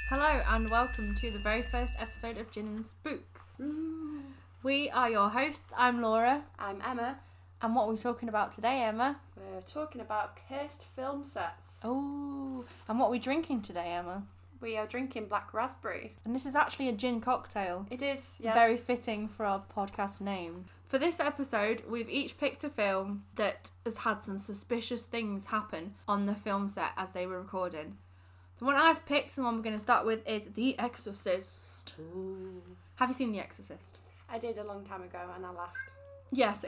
Hello and welcome to the very first episode of Gin and Spooks. We are your hosts. I'm Laura. I'm Emma. And what are we talking about today, Emma? We're talking about cursed film sets. Oh, and what are we drinking today, Emma? We are drinking black raspberry. And this is actually a gin cocktail. It is, yes. Very fitting for our podcast name. For this episode, we've each picked a film that has had some suspicious things happen on the film set as they were recording. The one I've picked, the one we're going to start with, is The Exorcist. Ooh. Have you seen The Exorcist? I did a long time ago and I laughed. Yes.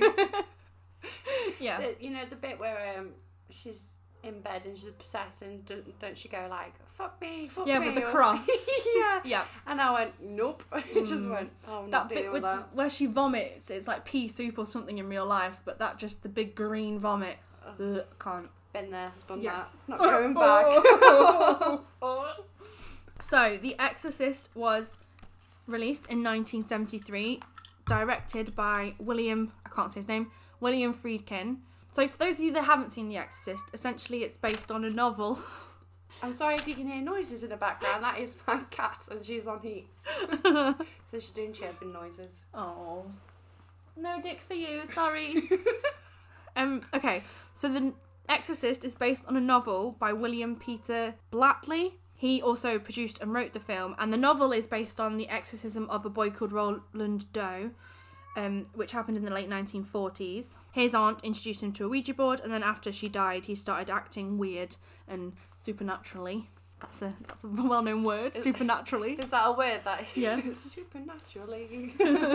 Yeah. You know the bit where she's in bed and she's possessed and don't she go like, fuck me, fuck me. Yeah, with the cross. Yeah. Yeah. And I went, nope. It just went, oh, I'm not That dealing bit with that. where she vomits, it's like pea soup or something in real life, but that just the big green vomit. Ugh, can't. Been there, done Yeah. that. Not going back. So, The Exorcist was released in 1973, directed by William Friedkin. So, for those of you that haven't seen The Exorcist, essentially it's based on a novel. I'm sorry if you can hear noises in the background. That is my cat and she's on heat. So she's doing chirping noises. Oh. No dick for you, sorry. Okay, so The Exorcist is based on a novel by William Peter Blatty. He also produced and wrote the film, and the novel is based on the exorcism of a boy called Roland Doe, which happened in the late 1940s. His aunt introduced him to a Ouija board, and then after she died, he started acting weird and supernaturally. That's a well-known word, supernaturally. Is that a word that? Yeah. Supernaturally.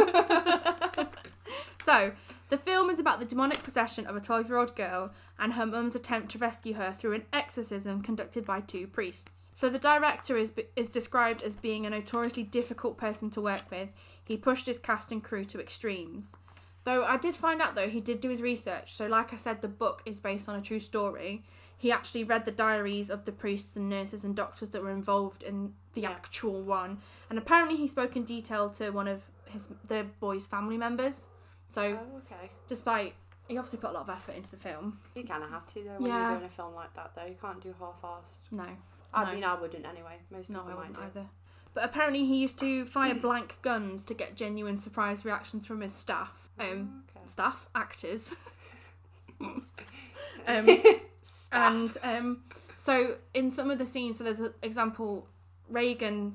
So, the film is about the demonic possession of a 12-year-old girl and her mum's attempt to rescue her through an exorcism conducted by two priests. So the director is described as being a notoriously difficult person to work with. He pushed his cast and crew to extremes. Though I did find out, though, he did do his research. So like I said, the book is based on a true story. He actually read the diaries of the priests and nurses and doctors that were involved in the actual one. And apparently he spoke in detail to one of the boy's family members. So, okay. Despite, he obviously put a lot of effort into the film. You kind of have to, though, when you're doing a film like that, though. You can't do half-assed. No. I mean, I wouldn't anyway. Most people I might wouldn't do. either. But apparently he used to fire blank guns to get genuine surprise reactions from his staff. Staff, actors. So in some of the scenes, so there's an example, Reagan.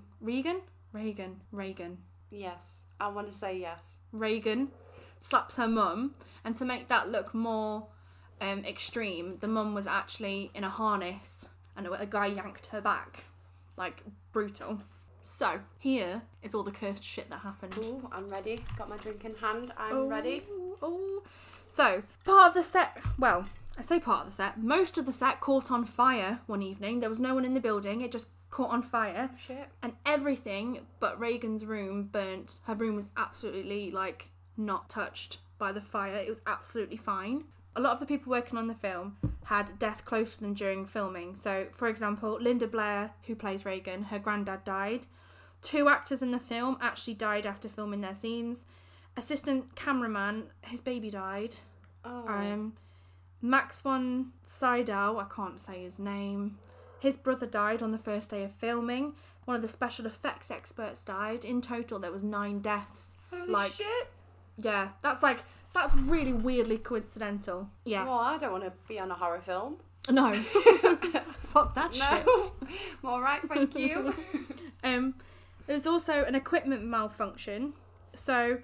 Yes. I want to say yes. Reagan slaps her mum, and to make that look more extreme, the mum was actually in a harness and a guy yanked her back. Like, brutal. So, here is all the cursed shit that happened. Ooh, I'm ready. Got my drink in hand. I'm ready. Ooh. So, part of the set, well, I say part of the set, most of the set caught on fire one evening. There was no one in the building, it just caught on fire. Shit. And everything but Reagan's room burnt. Her room was absolutely, like, not touched by the fire. It was absolutely fine. A lot of the people working on the film had death close to them during filming. So, for example, Linda Blair, who plays Reagan, her granddad died. 2 actors in the film actually died after filming their scenes. Assistant cameraman, his baby died. Oh. Max von Sydow, I can't say his name. His brother died on the first day of filming. One of the special effects experts died. In total, there was 9 deaths. Holy shit. Yeah, that's really weirdly coincidental. Yeah. Well, I don't want to be on a horror film. No. Fuck that shit. I'm alright, thank you. There's also an equipment malfunction. So,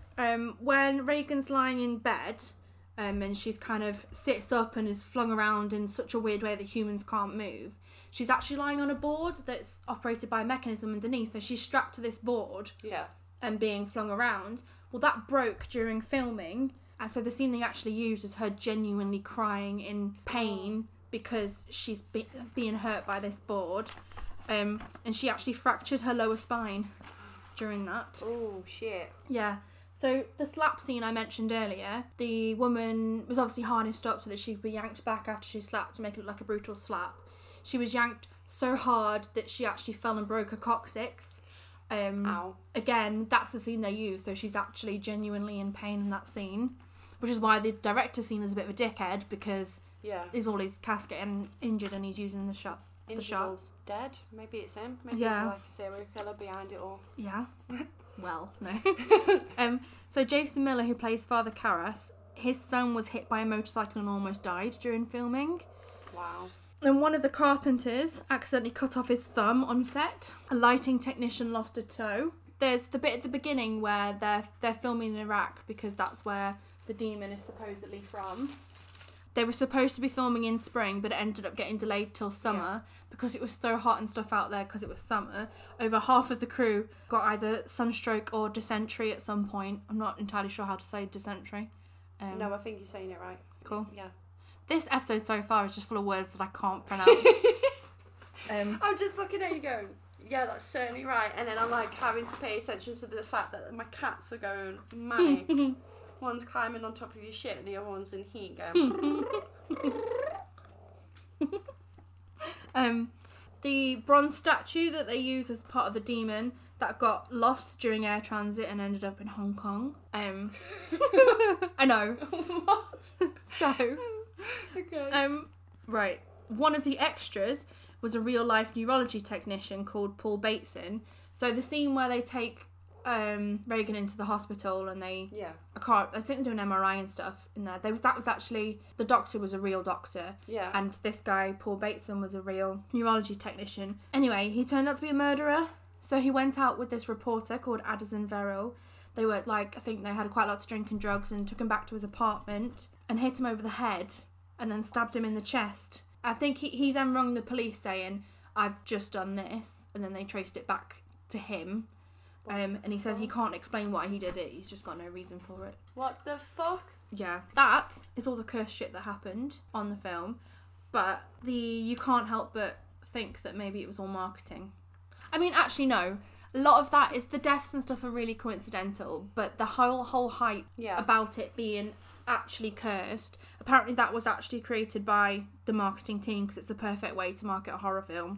when Reagan's lying in bed, and she's kind of sits up and is flung around in such a weird way that humans can't move, she's actually lying on a board that's operated by a mechanism underneath. So she's strapped to this board. Yeah. And being flung around. Well, that broke during filming, and so the scene they actually used is her genuinely crying in pain because she's being hurt by this board, and she actually fractured her lower spine during that. Oh, shit. Yeah. So the slap scene I mentioned earlier, the woman was obviously harnessed up so that she could be yanked back after she slapped to make it look like a brutal slap. She was yanked so hard that she actually fell and broke her coccyx. Ow. Again, that's the scene they use, so she's actually genuinely in pain in that scene, which is why the director's scene is a bit of a dickhead, because he's always cast getting injured and he's using the shot the shots. Dead. Maybe it's him. Maybe Yeah. he's like a serial killer behind it all. Yeah. Well, no. So Jason Miller, who plays Father Karras, his son was hit by a motorcycle and almost died during filming. Wow. And one of the carpenters accidentally cut off his thumb on set. A lighting technician lost a toe. There's the bit at the beginning where they're filming in Iraq because that's where the demon is supposedly from. They were supposed to be filming in spring, but it ended up getting delayed till summer because it was so hot and stuff out there because it was summer. Over half of the crew got either sunstroke or dysentery at some point. I'm not entirely sure how to say dysentery. No, I think you're saying it right. Cool. Yeah. This episode so far is just full of words that I can't pronounce. I'm just looking at you going, yeah, that's certainly right. And then I'm like having to pay attention to the fact that my cats are going manic. One's climbing on top of your shit and the other one's in heat going. The bronze statue that they use as part of the demon that got lost during air transit and ended up in Hong Kong. I know. What? So, Okay. right. One of the extras was a real life neurology technician called Paul Bateson. So the scene where they take Reagan into the hospital and they I think they're doing MRI and stuff in there. That was actually, the doctor was a real doctor. Yeah. And this guy, Paul Bateson, was a real neurology technician. Anyway, he turned out to be a murderer. So he went out with this reporter called Addison Verrill. They were like, I think they had quite a lot to drink and drugs, and took him back to his apartment and hit him over the head and then stabbed him in the chest. I think he then rung the police saying, I've just done this. And then they traced it back to him. And he says he can't explain why he did it. He's just got no reason for it. What the fuck? Yeah. That is all the cursed shit that happened on the film. But you can't help but think that maybe it was all marketing. I mean, actually, no. A lot of that is the deaths and stuff are really coincidental. But the whole hype about it being actually cursed, apparently that was actually created by the marketing team because it's the perfect way to market a horror film.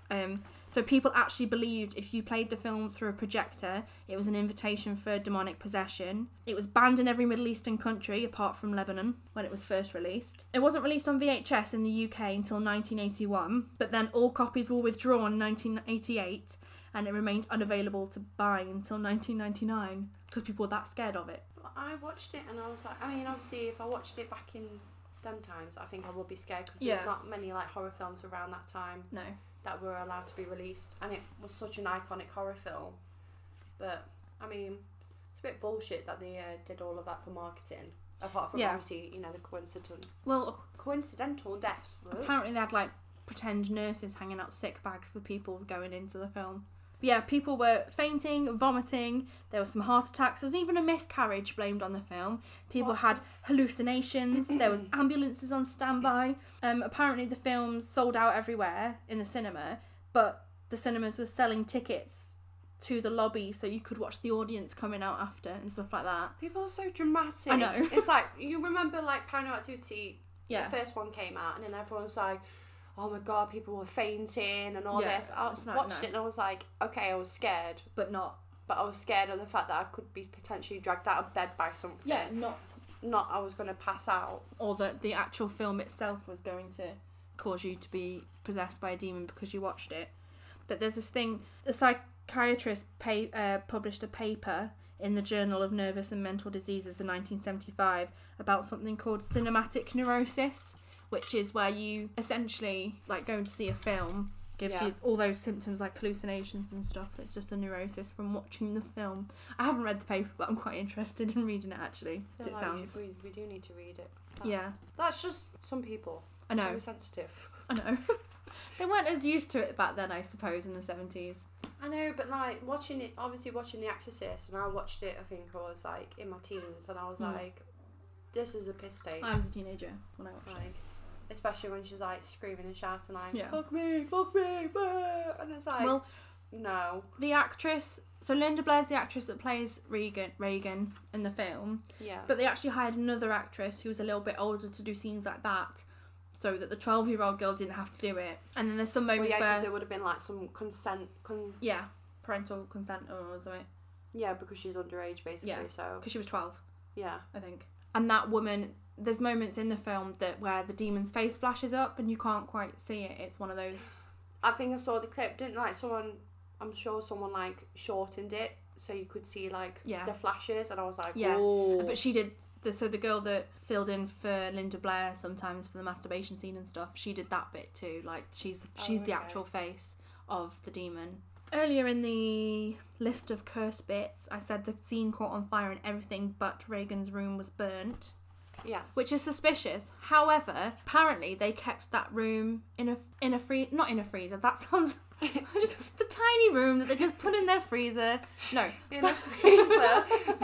So people actually believed if you played the film through a projector, it was an invitation for demonic possession. It was banned in every Middle Eastern country apart from Lebanon when it was first released. It wasn't released on VHS in the UK until 1981, but then all copies were withdrawn in 1988 and it remained unavailable to buy until 1999 because people were that scared of it. I watched it and I was like, I mean, obviously if I watched it back in them times, I think I would be scared because there's not many like horror films around that time. No. That were allowed to be released, and it was such an iconic horror film. But I mean, it's a bit bullshit that they did all of that for marketing. Apart from obviously, the coincidental deaths. Apparently they had like pretend nurses hanging out sick bags for people going into the film. But yeah, people were fainting, vomiting, there was some heart attacks, there was even a miscarriage blamed on the film. People had hallucinations, there was ambulances on standby. Apparently the film sold out everywhere in the cinema, but the cinemas were selling tickets to the lobby so you could watch the audience coming out after and stuff like that. People are so dramatic. I know. It's like, you remember like Paranormal Activity, the first one came out, and then everyone's like, oh my god, people were fainting and all this. I watched it and I was like, okay, I was scared. But not. But I was scared of the fact that I could be potentially dragged out of bed by something. Yeah, Not I was going to pass out. Or that the actual film itself was going to cause you to be possessed by a demon because you watched it. But there's this thing, the psychiatrist published a paper in the Journal of Nervous and Mental Diseases in 1975 about something called cinematic neurosis, which is where you essentially, like going to see a film, gives you all those symptoms like hallucinations and stuff. It's just a neurosis from watching the film. I haven't read the paper, but I'm quite interested in reading it actually. It sounds. We do need to read it. That's just some people. I know. So sensitive. I know. They weren't as used to it back then, I suppose, in the 70s. I know, but like watching The Exorcist, and I watched it, I think I was like in my teens, and I was like, this is a piss take. I was a teenager when I watched it. Especially when she's like screaming and shouting like, fuck me, bah! And it's like, well, no. The actress, so Linda Blair's the actress that plays Reagan in the film. Yeah. But they actually hired another actress who was a little bit older to do scenes like that, so that the 12-year-old girl didn't have to do it. And then there's some moments where... because there would have been like some consent... parental consent or something. Yeah, because she's underage basically, so... because she was 12. Yeah. I think. And that woman... There's moments in the film where the demon's face flashes up and you can't quite see it. It's one of those I think I saw the clip. Didn't like someone? I'm sure someone like shortened it so you could see like the flashes, and I was like, oh. But she did. So the girl that filled in for Linda Blair sometimes for the masturbation scene and stuff, she did that bit too. Like she's the actual face of the demon. Earlier in the list of cursed bits, I said the scene caught on fire and everything but Reagan's room was burnt. Yes. Which is suspicious. However, apparently they kept that room in a not in a freezer. That sounds just the tiny room that they just put in their freezer. No, in a freezer.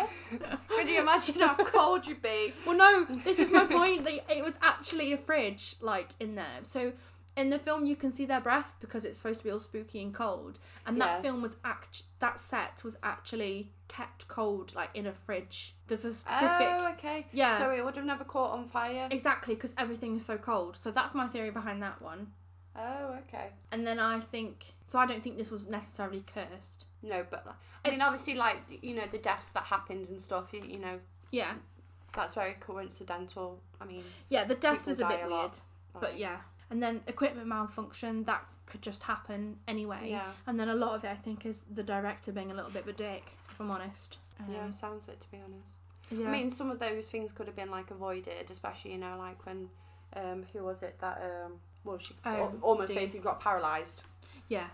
Can you imagine how cold you'd be? Well, no. This is my point. It was actually a fridge, like in there. So in the film, you can see their breath because it's supposed to be all spooky and cold. And that film was that set was actually kept cold, like in a fridge. There's a specific. Oh, okay. Yeah. So it would have never caught on fire. Exactly, because everything is so cold. So that's my theory behind that one. Oh, okay. And then I don't think this was necessarily cursed. No, but I mean, obviously, like, you know, the deaths that happened and stuff. You know. Yeah. That's very coincidental. I mean. Yeah, the deaths is a bit weird, but yeah. And then equipment malfunction, that could just happen anyway. Yeah. And then a lot of it, I think, is the director being a little bit of a dick, if I'm honest. Yeah, sounds it, to be honest. Yeah. I mean, some of those things could have been, like, avoided, especially, you know, like when, who was it that, she almost basically got paralysed. Yeah.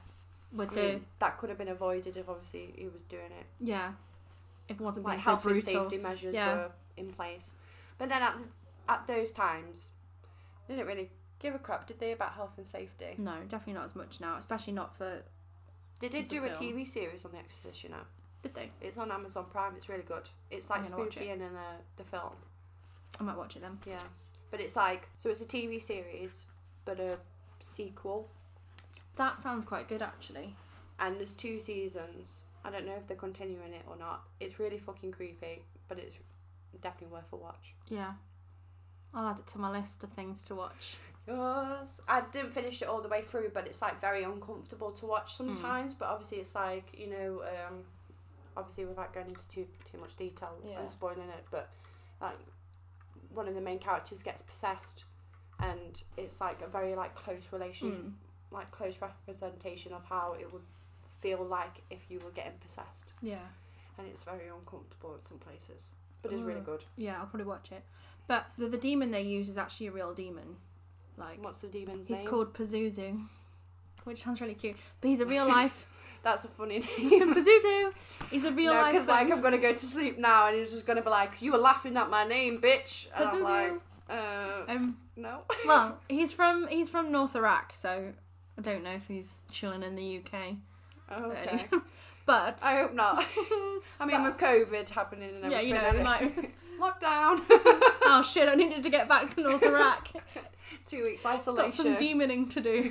That could have been avoided if, obviously, he was doing it. Yeah. If it wasn't like being so health and brutal. safety measures were in place. But then at those times, they didn't really give a crap, did they, about health and safety? No, definitely not as much now, especially not for. They did do a TV series on The Exorcist, you know. Did they? It's on Amazon Prime. It's really good. It's like spooky and in the film. I might watch it then. Yeah, but it's like it's a TV series, but a sequel. That sounds quite good, actually. And there's 2 seasons. I don't know if they're continuing it or not. It's really fucking creepy, but it's definitely worth a watch. Yeah. I'll add it to my list of things to watch. Yes. I didn't finish it all the way through, but it's like very uncomfortable to watch sometimes. But obviously it's like, you know, obviously without going into too much detail and spoiling it, but like one of the main characters gets possessed, and it's like a very like close relation, like close representation of how it would feel like if you were getting possessed. Yeah. And it's very uncomfortable in some places, but it's really good. Yeah, I'll probably watch it. But the demon they use is actually a real demon. Like, what's the demon's name? He's called Pazuzu, which sounds really cute. But he's a real life. That's a funny name. Pazuzu. He's a real life. Because like I'm gonna go to sleep now, and he's just gonna be like, "You were laughing at my name, bitch." And Pazuzu. I'm like, no. Well, he's from North Iraq, so I don't know if he's chilling in the UK. Oh, okay. But I hope not. I mean, with COVID happening and everything. Yeah, you know, like lockdown. Oh shit! I needed to get back to North Iraq. 2 weeks isolation. Got some demoning to do.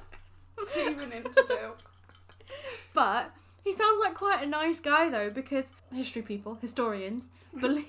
Demoning to do. But he sounds like quite a nice guy though, because historians believe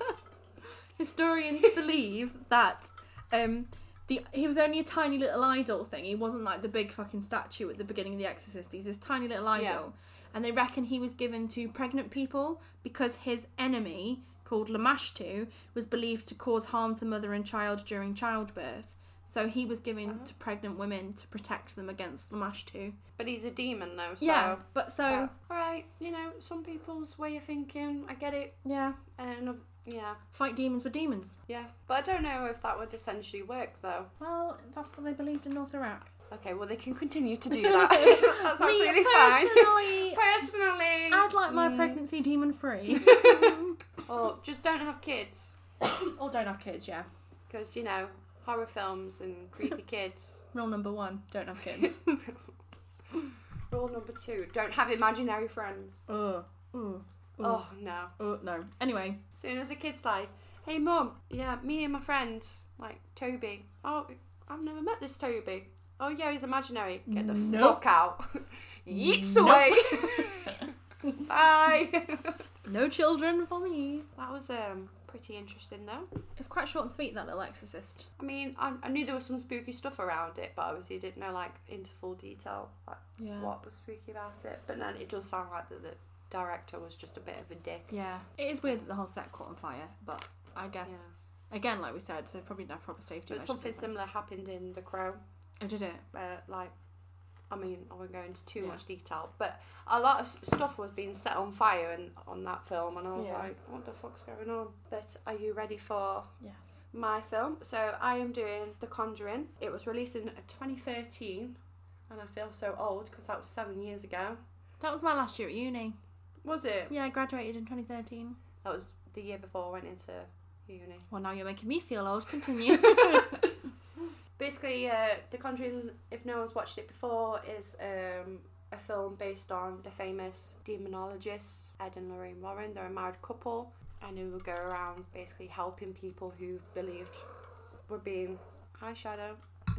that he was only a tiny little idol thing. He wasn't like the big fucking statue at the beginning of The Exorcist. He's this tiny little idol. Yeah. And they reckon he was given to pregnant people because his enemy, called Lamashtu, was believed to cause harm to mother and child during childbirth. So he was given to pregnant women to protect them against Lamashtu. But he's a demon though, so... Yeah, but so... Alright, you know, some people's way of thinking, I get it. Yeah. And, yeah. Fight demons with demons. Yeah, but I don't know if that would essentially work though. Well, that's what they believed in North Iraq. Okay, well they can continue to do that. That's absolutely fine. Personally, I'd like my pregnancy demon free. Or just don't have kids. Or don't have kids, yeah. Because, you know, horror films and creepy kids. Rule number 1, don't have kids. Rule number 2, don't have imaginary friends. Oh, no. Oh, no. Anyway. As soon as a kid's like, hey mum, yeah, me and my friend, like Toby. Oh, I've never met this Toby. Oh yeah, he's imaginary. Get the fuck out. Yeeks away. Bye. No children for me. That was pretty interesting though. It's quite short and sweet, that little Exorcist. I mean, I knew there was some spooky stuff around it, but obviously didn't know like into full detail what was spooky about it. But then it does sound like the director was just a bit of a dick. Yeah. It is weird that the whole set caught on fire, but I guess again, like we said, they probably didn't have proper safety measures. But something similar happened in The Crow. Oh, did it? Like I mean, I won't go into too much detail, but a lot of stuff was being set on fire on that film, and I was like, what the fuck's going on? But are you ready for my film? So I am doing The Conjuring. It was released in 2013, and I feel so old because that was 7 years ago. That was my last year at uni. Was it? Yeah, I graduated in 2013. That was the year before I went into uni. Well, now you're making me feel old. Continue. Basically, The Conjuring, if no one's watched it before, is a film based on the famous demonologists, Ed and Lorraine Warren. They're a married couple, and who will go around basically helping people who believed were being... Hi, Shadow.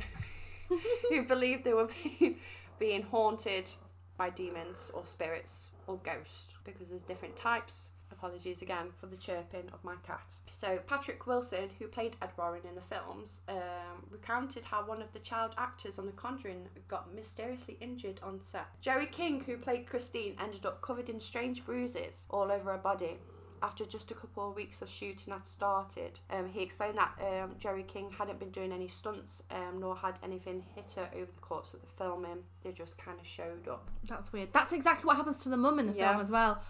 who believed they were being haunted by demons or spirits or ghosts, because there's different types. Apologies again for the chirping of my cat. So Patrick Wilson, who played Ed Warren in the films, recounted how one of the child actors on The Conjuring got mysteriously injured on set. Jerry King, who played Christine, ended up covered in strange bruises all over her body after just a couple of weeks of shooting had started. He explained that Jerry King hadn't been doing any stunts, nor had anything hit her over the course of the filming. They just kind of showed up. That's weird. That's exactly what happens to the mum in the film as well.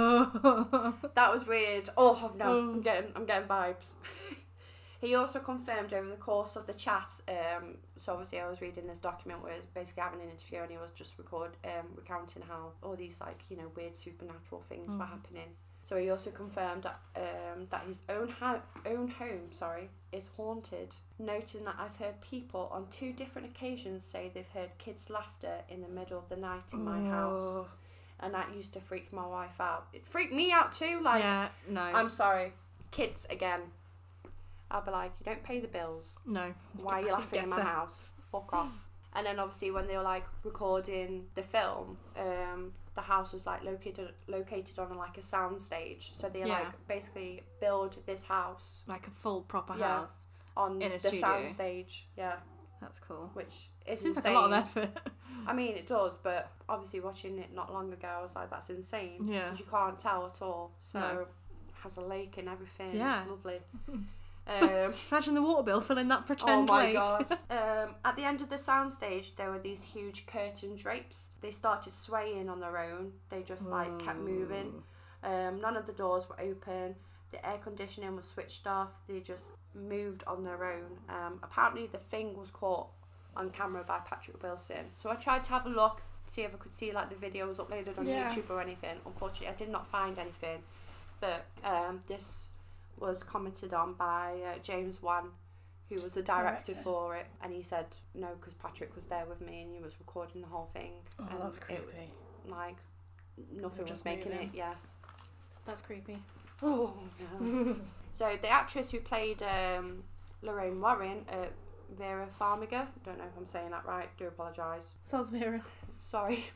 That was weird. Oh no, I'm getting vibes. He also confirmed over the course of the chat, so obviously I was reading this document where it's basically having an interview, and he was just recounting how all these weird supernatural things were happening. So he also confirmed that his own home is haunted, noting that I've heard people on 2 different occasions say they've heard kids' laughter in the middle of the night in my house. And that used to freak my wife out. It freaked me out too. No. I'm sorry. Kids again. I'll be like, you don't pay the bills. No. Why are you laughing in my house? Fuck off. And then obviously when they were recording the film, the house was located on a sound stage. So they basically build this house, like a full proper house on in a the studio. sound stage. Yeah. That's cool. Which is seems insane. like a lot of effort. I mean, it does, but obviously watching it not long ago, I was like, that's insane. Yeah. Because you can't tell at all. So it has a lake and everything. Yeah. It's lovely. Imagine the water bill filling that pretend lake. lake. God. At the end of the soundstage, there were these huge curtain drapes. They started swaying on their own. They just kept moving. None of the doors were open. The air conditioning was switched off. They just moved on their own. Apparently the thing was caught on camera by Patrick Wilson. So I tried to have a look, see if I could see the video was uploaded on YouTube or anything. Unfortunately, I did not find anything. But this was commented on by James Wan, who was the director for it, and he said no, because Patrick was there with me and he was recording the whole thing. Oh, and that's creepy. Nothing was making it. Yeah, that's creepy. Oh no. So the actress who played Lorraine Warren, Vera Farmiga, don't know if I'm saying that right, do apologise. Sounds Vera. Sorry.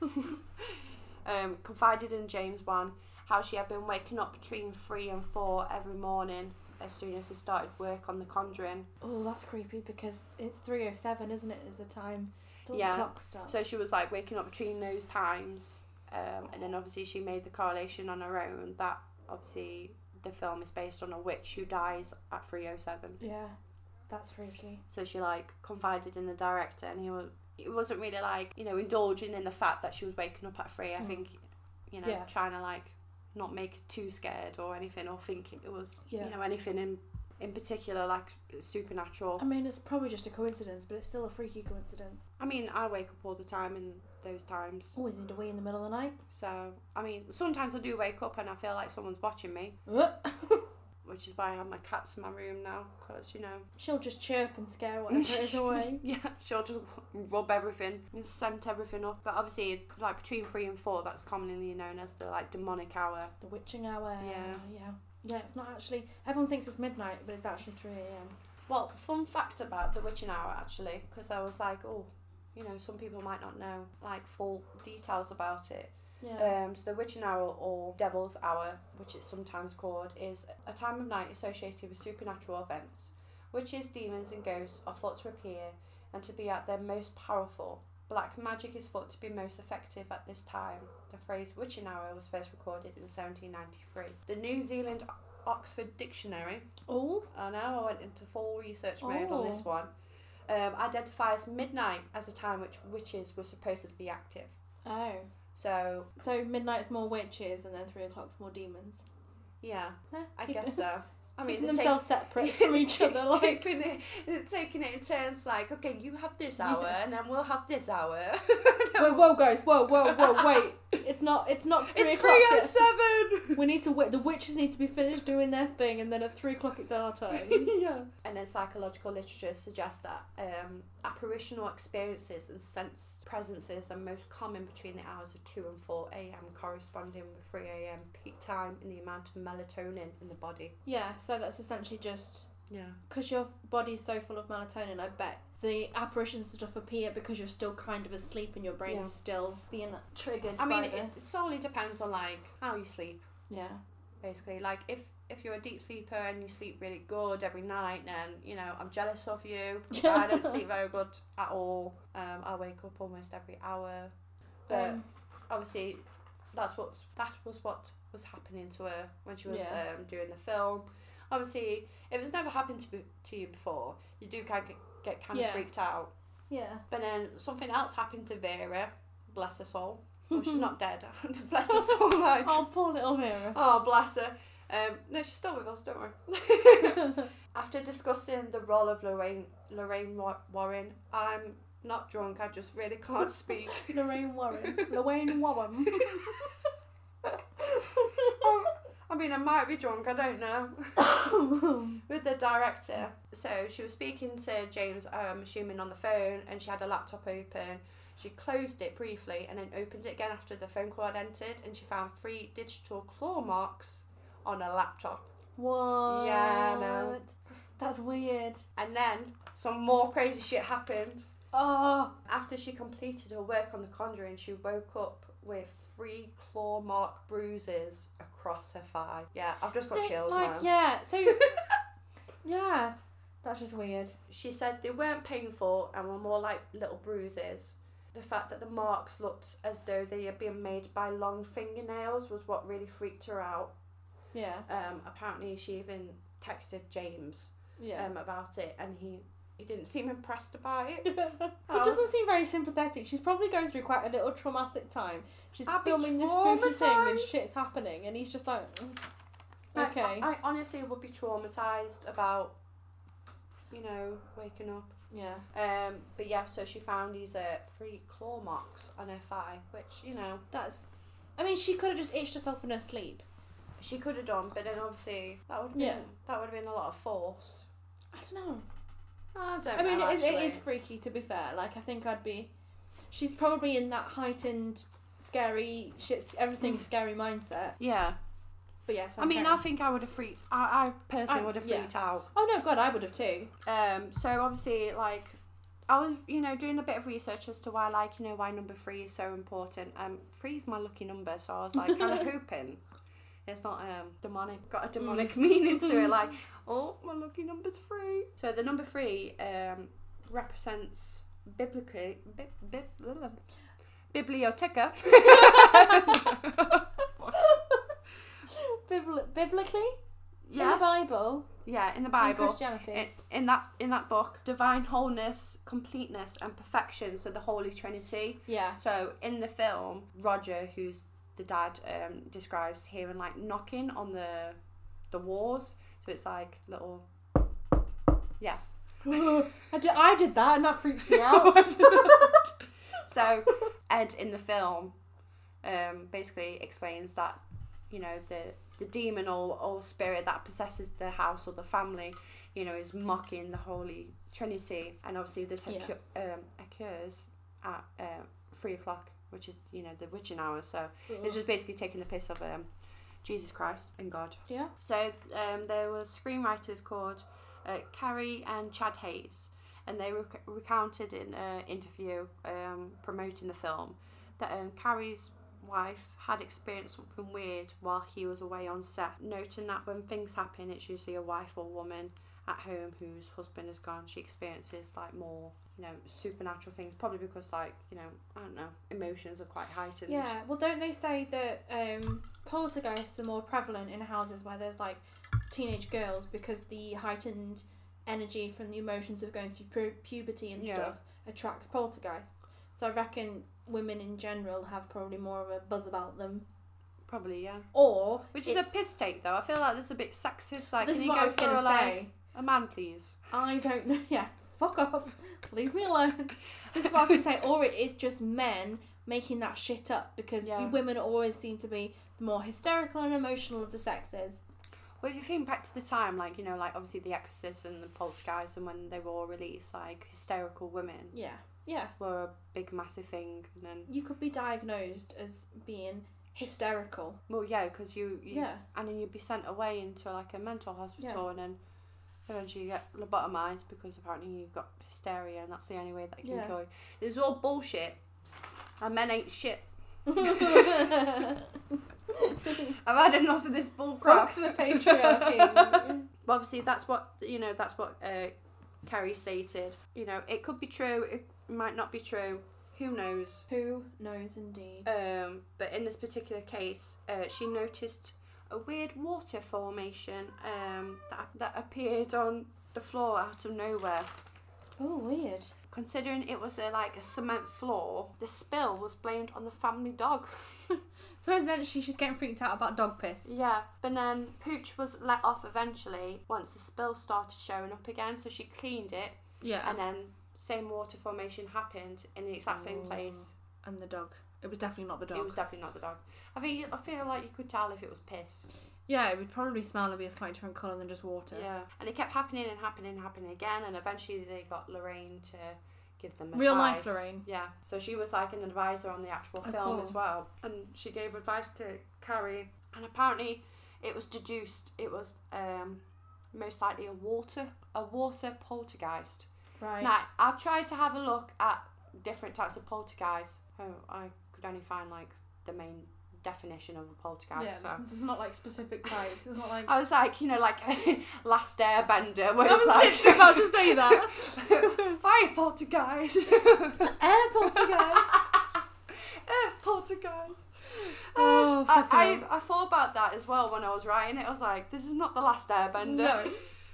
Confided in James Wan how she had been waking up between 3 and 4 every morning as soon as they started work on The Conjuring. Oh, that's creepy because it's 3:07, isn't it? Is the time the clock starts. So she was waking up between those times, and then obviously she made the correlation on her own that obviously the film is based on a witch who dies at 3:07. Yeah, that's freaky. So she confided in the director, and he wasn't really indulging in the fact that she was waking up at 3. I think trying to not make it too scared or anything, or think it was anything in particular supernatural. I mean, it's probably just a coincidence, but it's still a freaky coincidence. I mean, I wake up all the time in those times. Always need a wee in the middle of the night. So, I mean, sometimes I do wake up and I feel like someone's watching me. Which is why I have my cats in my room now, because, she'll just chirp and scare whatever it is away. Yeah, she'll just rub everything and scent everything up. But obviously, between 3 and 4, that's commonly known as the, demonic hour. The witching hour. Yeah. Yeah, it's not actually... Everyone thinks it's midnight, but it's actually 3 a.m. Well, fun fact about the witching hour, actually, because I was some people might not know, full details about it. Yeah. So the witching hour, or devil's hour, which it's sometimes called, is a time of night associated with supernatural events. Witches, demons and ghosts are thought to appear and to be at their most powerful. Black magic is thought to be most effective at this time. The phrase witching hour was first recorded in 1793. The New Zealand Oxford Dictionary. Oh. I know, I went into full research mode on this one. identifies midnight as a time which witches were supposed to be active. Oh. So midnight's more witches and then 3 o'clock's more demons. Yeah, I guess so. I mean, themselves separate from each other, like taking it in turns. Like, okay, you have this hour, and then we'll have this hour. Whoa, guys! Whoa! Wait! It's not 3 o'clock. It's 3:07. We need to wait. The witches need to be finished doing their thing, and then at 3 o'clock it's our time. Yeah. And then psychological literature suggests that apparitional experiences and sense presences are most common between the hours of 2 and 4 a.m, corresponding with 3 a.m peak time in the amount of melatonin in the body. Yeah. So that's essentially just because your body's so full of melatonin. I bet the apparitions and stuff appear because you're still kind of asleep and your brain's still being triggered. I mean, it solely depends on like how you sleep. Yeah. Basically, like if you're a deep sleeper and you sleep really good every night, then you know I'm jealous of you. I don't sleep very good at all. I wake up almost every hour, but obviously that was what was happening to her when she was doing the film. Obviously, if it's never happened to you before, you do kind of get kind of freaked out. Yeah. But then something else happened to Vera. Bless her soul. Well, she's not dead. Bless her soul. Like, oh, poor little Vera. Oh, bless her. No, she's still with us, don't worry. After discussing the role of Lorraine Warren, I'm not drunk, I just really can't speak. Lorraine Warren. I mean, I might be drunk, I don't know. With the director. So she was speaking to James, I'm assuming on the phone, and she had a laptop open. She closed it briefly and then opened it again after the phone call had entered, and she found 3 digital claw marks on a laptop. What? Yeah, no. That's weird. And then some more crazy shit happened. Oh. After she completed her work on The Conjuring, she woke up with 3 claw mark bruises across her thigh. Yeah, I've just got chills, man. Yeah, so... yeah, that's just weird. She said they weren't painful and were more like little bruises. The fact that the marks looked as though they had been made by long fingernails was what really freaked her out. Yeah. Apparently she even texted James about it, and he didn't seem impressed about it. He doesn't seem very sympathetic. She's probably going through quite a little traumatic time. She's filming this spooky thing and shit's happening, and he's just like, okay. I honestly would be traumatised about, you know, waking up. Yeah. But yeah, so she found these 3 claw marks on her thigh, which, you know, I mean, she could have just itched herself in her sleep. She could have done, but then obviously that would have been a lot of force. I don't know. I mean, it is freaky, to be fair. Like, I think she's probably in that heightened, scary shit, everything's scary mindset. Yeah. But yes, I mean, I think I would have freaked. I personally would have freaked out. Oh no, God, I would have too. So obviously, like, I was, you know, doing a bit of research as to why, like, you know, why number 3 is so important. 3 is my lucky number, so I was like kind of hoping it's not demonic. Got a demonic meaning to it, like, oh, my lucky number's 3. So the number 3 represents biblioteca. Biblically? Yes. In the Bible? Yeah, in the Bible. In Christianity. In that book, divine wholeness, completeness and perfection, so the Holy Trinity. Yeah. So in the film, Roger, who's the dad, describes hearing like knocking on the walls. So it's like little... Yeah. I did that and that freaked me out. So Ed in the film basically explains that, you know, the demon or spirit that possesses the house or the family, you know, is mocking the Holy Trinity, and obviously this occurs at 3 o'clock, which is, you know, the witching hour. So it's just basically taking the piss of Jesus Christ and God. Yeah. So there were screenwriters called Carrie and Chad Hayes, and they recounted in an interview promoting the film that Carrie's wife had experienced something weird while he was away on set, noting that when things happen, it's usually a wife or woman at home whose husband is gone. She experiences like more, you know, supernatural things, probably because, like, you know, I don't know, emotions are quite heightened. Yeah, well, don't they say that poltergeists are more prevalent in houses where there's like teenage girls because the heightened energy from the emotions of going through puberty and Yeah. stuff attracts poltergeists. So I reckon women in general have probably more of a buzz about them. Probably, yeah. Or Which is a piss take, though. I feel like this is a bit sexist. Like, this can is you what I go was for gonna like say. a man, please? I don't know. Yeah, fuck off. Leave me alone. This is what I was gonna say. Or it is just men making that shit up because Yeah. women always seem to be the more hysterical and emotional of the sexes. Well, if you think back to the time, like, you know, like, obviously The Exorcist and the Poltergeist, and when they were all released, like, hysterical women Yeah. Yeah. were a big, massive thing. And then, You could be diagnosed as being hysterical. well, yeah, because you Yeah. and then you'd be sent away into, like, a mental hospital, and then eventually you get lobotomized because apparently you've got hysteria, and that's the only way that can Yeah. kill you. This is all bullshit, and men ain't shit. I've had enough of this bullcrap. Fuck the patriarchy. But obviously, that's what Carrie stated. You know, it could be true. It might not be true. Who knows? Who knows indeed. But in this particular case, she noticed a weird water formation that appeared on the floor out of nowhere. Oh, weird. Considering it was a cement floor, the spill was blamed on the family dog. So essentially she's getting freaked out about dog piss. Yeah, but then Pooch was let off eventually once the spill started showing up again, so she cleaned it, Yeah. and then same water formation happened in the exact same place. And the dog. It was definitely not the dog. It was definitely not the dog. I feel like you could tell if it was piss. Yeah, it would probably smell and be a slightly different colour than just water. Yeah, and it kept happening and happening and happening again, and eventually they got Lorraine to give them advice. Real life Lorraine. Yeah, so she was like an advisor on the actual film cool. as well, and she gave advice to Carrie, and apparently it was deduced it was most likely a water poltergeist. Right. Now, I've tried to have a look at different types of poltergeists. I could only find like the main definition of a poltergeist. Yeah, So it's not like specific types. It's not like... I was like, you know, like Last Airbender, where I was it's like literally about to say that. fire poltergeist, Air poltergeist. earth poltergeist. Oh, I thought about that as well when I was writing it. I was like, this is not the Last Airbender. No.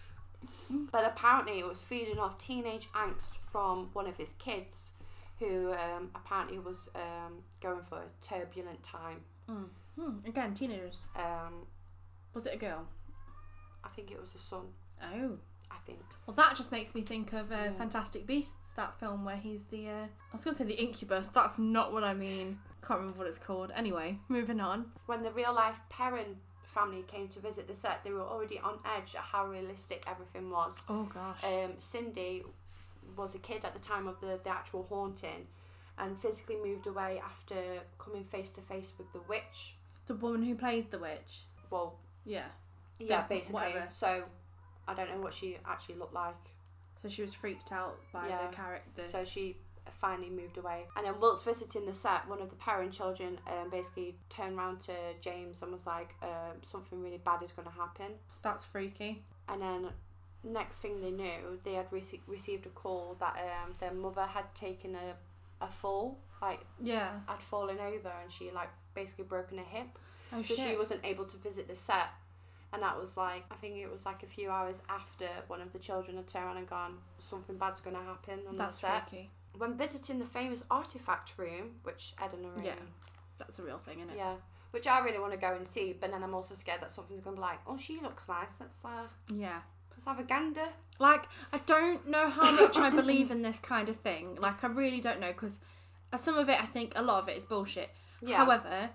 But apparently it was feeding off teenage angst from one of his kids, who apparently was going for a turbulent time. Again, teenagers. Um, Was it a girl? I think it was a son. Oh. I think. Well, that just makes me think of Fantastic Beasts, that film where he's the... I was going to say the incubus. That's not what I mean. Can't remember what it's called. Anyway, moving on. When the real life Perrin family came to visit the set, they were already on edge at how realistic everything was. Oh, gosh. Cindy was a kid at the time of the actual haunting, and physically moved away after coming face to face with the witch. The woman who played the witch. Well, Yeah. yeah, basically. Whatever. So I don't know what she actually looked like. So she was freaked out by Yeah. the character. So she finally moved away. And then whilst visiting the set, one of the Perrin children basically turned around to James and was like, something really bad is going to happen. That's freaky. And then next thing they knew, they had received a call that their mother had taken a fall, like Yeah. had fallen over, and she like basically broken her hip. Oh, So shit. she wasn't able to visit the set. And that was like, I think it was like a few hours after one of the children had turned around and gone, something bad's going to happen on That's the set. freaky. When visiting the famous artifact room, which Ed and Lorraine, Yeah. That's a real thing, isn't it? yeah, which I really want to go and see, but then I'm also scared that something's going to be like, oh, she looks nice, let's Yeah. have a gander. Like, I don't know how much I believe in this kind of thing. Like, I really don't know, because some of it, I think a lot of it is bullshit. Yeah. However,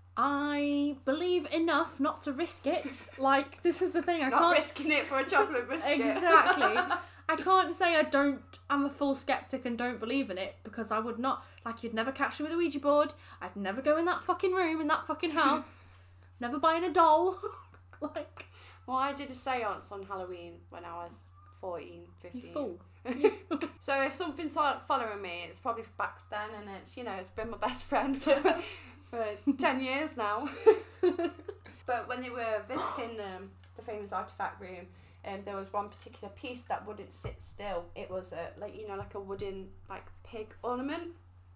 I believe enough not to risk it. Like, this is the thing. I Not can't... risking it for a chocolate biscuit. Exactly. I can't say I'm a full skeptic and don't believe in it, because I would not. Like, you'd never catch me with a Ouija board. I'd never go in that fucking room, in that fucking house. Never buying a doll. Like... Well, I did a seance on Halloween when I was 14, 15. You fool. So if something's following me, it's probably back then, and it's, you know, it's been my best friend for 10 years now. But when they were visiting the famous artifact room, there was one particular piece that wouldn't sit still. It was like a wooden like pig ornament.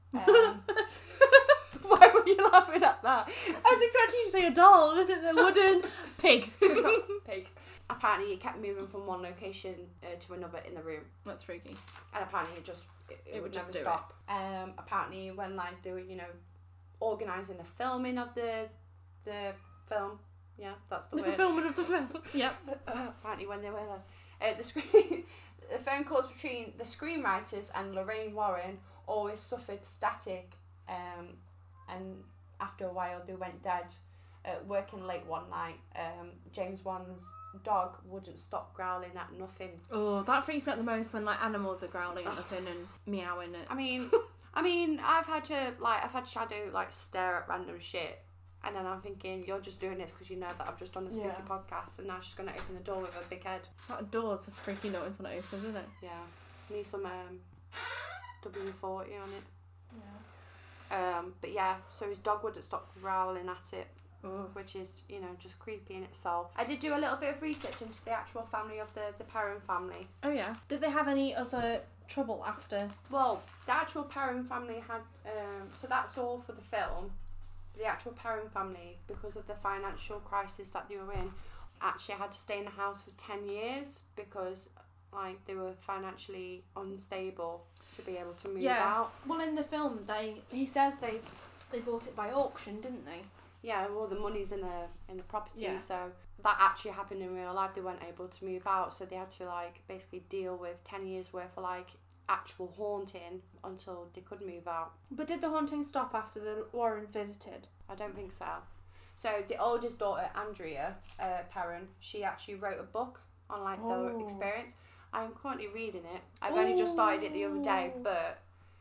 Why were you laughing at that? I was expecting you to say a doll, a wooden pig. Pig. apparently it kept moving from one location to another in the room. That's freaky. And apparently it would just never stop. Apparently when like they were, you know, organising the filming of the film. Yeah, that's the word. Filming of the film. Yep. Apparently when they were the phone calls between the screenwriters and Lorraine Warren always suffered static, and after a while they went dead. Working late one night, James Wan's dog wouldn't stop growling at nothing. Oh, that freaks me out the most when like animals are growling at nothing and meowing it. I mean, I've had Shadow like stare at random shit, and then I'm thinking you're just doing this because you know that I've just done a spooky podcast, and now she's gonna open the door with a big head. That door's a freaky noise when it opens, isn't it? Yeah, need some W40 on it. Yeah. But yeah, so his dog wouldn't stop growling at it. Ooh. Which is, you know, just creepy in itself. I did do a little bit of research into the actual family of the Perron family. Oh yeah. Did they have any other trouble after? Well, the actual Perron family had, so that's all for the film. The actual Perron family, because of the financial crisis that they were in, actually had to stay in the house for 10 years because like they were financially unstable to be able to move out. Well, in the film, he says they bought it by auction, didn't they? Yeah, well, the money's in the property, so that actually happened in real life. They weren't able to move out, so they had to like basically deal with 10 years worth of like actual haunting until they could move out. But did the haunting stop after the Warrens visited? I don't think so. So the oldest daughter, Andrea Perron, she actually wrote a book on like the experience. I'm currently reading it. I've only just started it the other day, but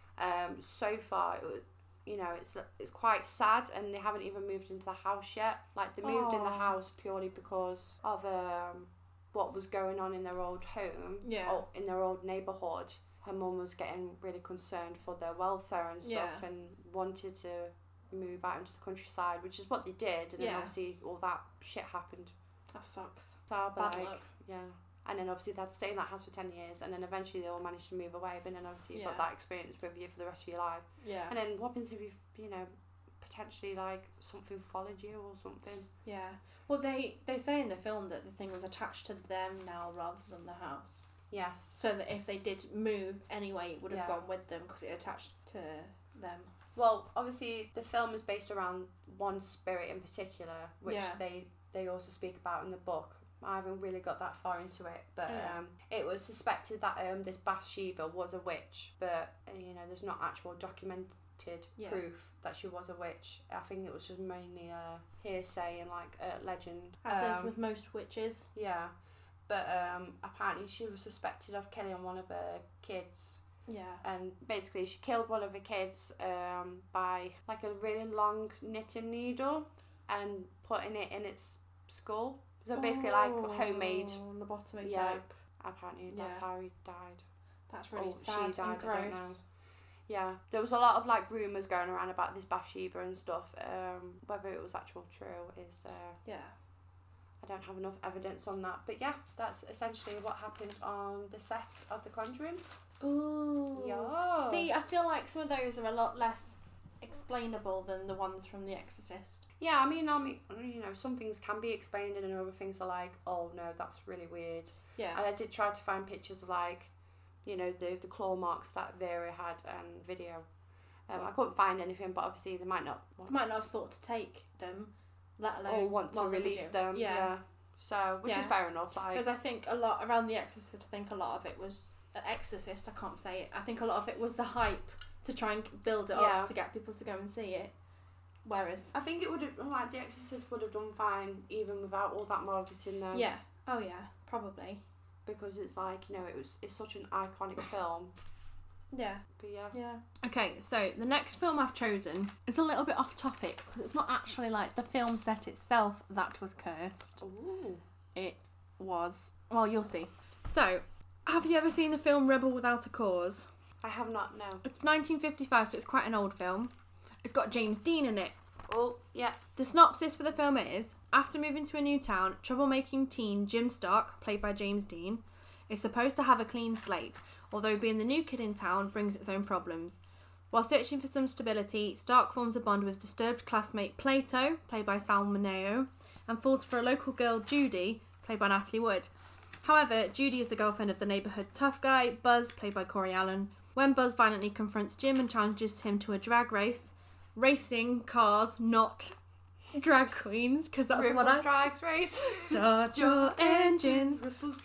so far it was, you know, it's quite sad, and they haven't even moved into the house yet. Like they moved in the house purely because of what was going on in their old home, or in their old neighbourhood. Her mum was getting really concerned for their welfare and stuff, and wanted to move out into the countryside, which is what they did. And then obviously all that shit happened. That sucks. So, but Bad luck. Yeah. And then obviously they'd stay in that house for 10 years, and then eventually they all managed to move away, but then obviously you've got that experience with you for the rest of your life. Yeah. And then what happens if you've, you know, potentially like something followed you or something? Yeah. Well, they say in the film that the thing was attached to them now rather than the house. Yes. So that if they did move anyway, it would have gone with them because it attached to them. Well, obviously the film is based around one spirit in particular, which they also speak about in the book. I haven't really got that far into it, but it was suspected that this Bathsheba was a witch, but you know, there's not actual documented proof that she was a witch. I think it was just mainly a hearsay and like a legend. As is with most witches. Yeah, but apparently she was suspected of killing one of her kids. Yeah. And basically she killed one of her kids by like a really long knitting needle and putting it in its skull. So basically like homemade lobotomy type. Apparently that's how he died. That's really sad she died, and gross. I don't know. Yeah, there was a lot of like rumours going around about this Bathsheba and stuff. Whether it was actual true is I don't have enough evidence on that. But yeah, that's essentially what happened on the set of The Conjuring. Ooh. Yeah. See, I feel like some of those are a lot less explainable than the ones from The Exorcist. Yeah, I mean, you know, some things can be explained and other things are like, oh no, that's really weird. Yeah. And I did try to find pictures of like, you know, the claw marks that Vera had and video. I couldn't find anything, but obviously they might not have thought to take them, let alone or want to release them. Yeah. So, which is fair enough. Like, because I think a lot around The Exorcist, I think a lot of it was Exorcist. I can't say it. I think a lot of it was the hype to try and build it up to get people to go and see it. Whereas I think it would have, like, The Exorcist would have done fine even without all that marketing though. Yeah. Oh yeah, probably. Because it's like, you know, it's such an iconic film. Yeah. But yeah. Yeah. Okay, so the next film I've chosen is a little bit off topic because it's not actually like the film set itself that was cursed. Ooh. It was, well, you'll see. So, have you ever seen the film Rebel Without a Cause? I have not, no. It's 1955, so it's quite an old film. It's got James Dean in it. Oh, yeah. The synopsis for the film is, after moving to a new town, troublemaking teen Jim Stark, played by James Dean, is supposed to have a clean slate, although being the new kid in town brings its own problems. While searching for some stability, Stark forms a bond with disturbed classmate Plato, played by Sal Mineo, and falls for a local girl, Judy, played by Natalie Wood. However, Judy is the girlfriend of the neighbourhood tough guy, Buzz, played by Corey Allen. When Buzz violently confronts Jim and challenges him to a drag race, racing cars, not drag queens, because that's Ripple what I... Drags Race. Start your engines.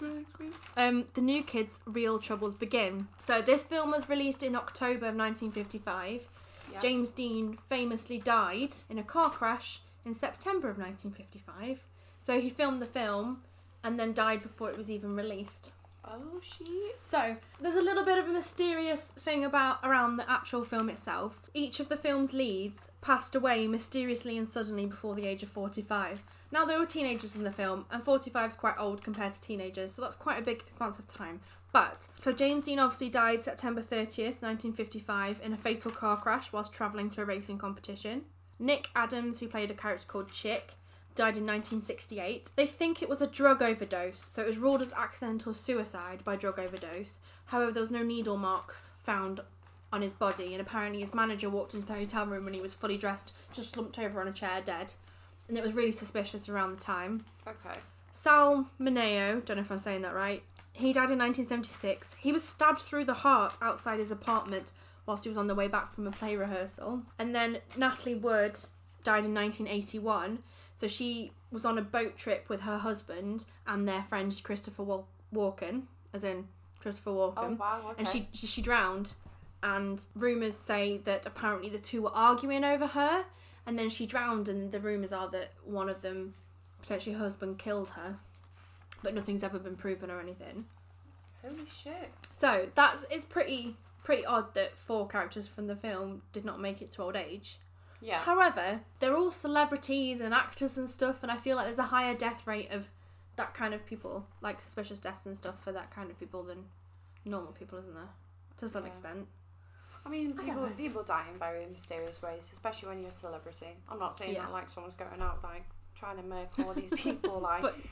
The new kids' real troubles begin. So this film was released in October of 1955. Yes. James Dean famously died in a car crash in September of 1955. So he filmed the film and then died before it was even released. Oh, shit. So, there's a little bit of a mysterious thing around the actual film itself. Each of the film's leads passed away mysteriously and suddenly before the age of 45. Now, there were teenagers in the film, and 45 is quite old compared to teenagers, so that's quite a big expanse of time. But, so James Dean obviously died September 30th, 1955, in a fatal car crash whilst travelling to a racing competition. Nick Adams, who played a character called Chick, died in 1968. They think it was a drug overdose, so it was ruled as accidental suicide by drug overdose. However, there was no needle marks found on his body, and apparently his manager walked into the hotel room when he was fully dressed, just slumped over on a chair, dead. And it was really suspicious around the time. Okay. Sal Mineo, don't know if I'm saying that right, he died in 1976. He was stabbed through the heart outside his apartment whilst he was on the way back from a play rehearsal. And then Natalie Wood died in 1981. So she was on a boat trip with her husband and their friend Christopher Walken, as in Christopher Walken. Oh, wow, okay. And she drowned. And rumours say that apparently the two were arguing over her. And then she drowned, and the rumours are that one of them, potentially her husband, killed her. But nothing's ever been proven or anything. Holy shit. So it's pretty odd that 4 characters from the film did not make it to old age. Yeah. However, they're all celebrities and actors and stuff, and I feel like there's a higher death rate of that kind of people, like suspicious deaths and stuff for that kind of people than normal people, isn't there? To some extent. I mean, people die in very mysterious ways, especially when you're a celebrity. I'm not saying that like someone's going out like trying to murk all these people like but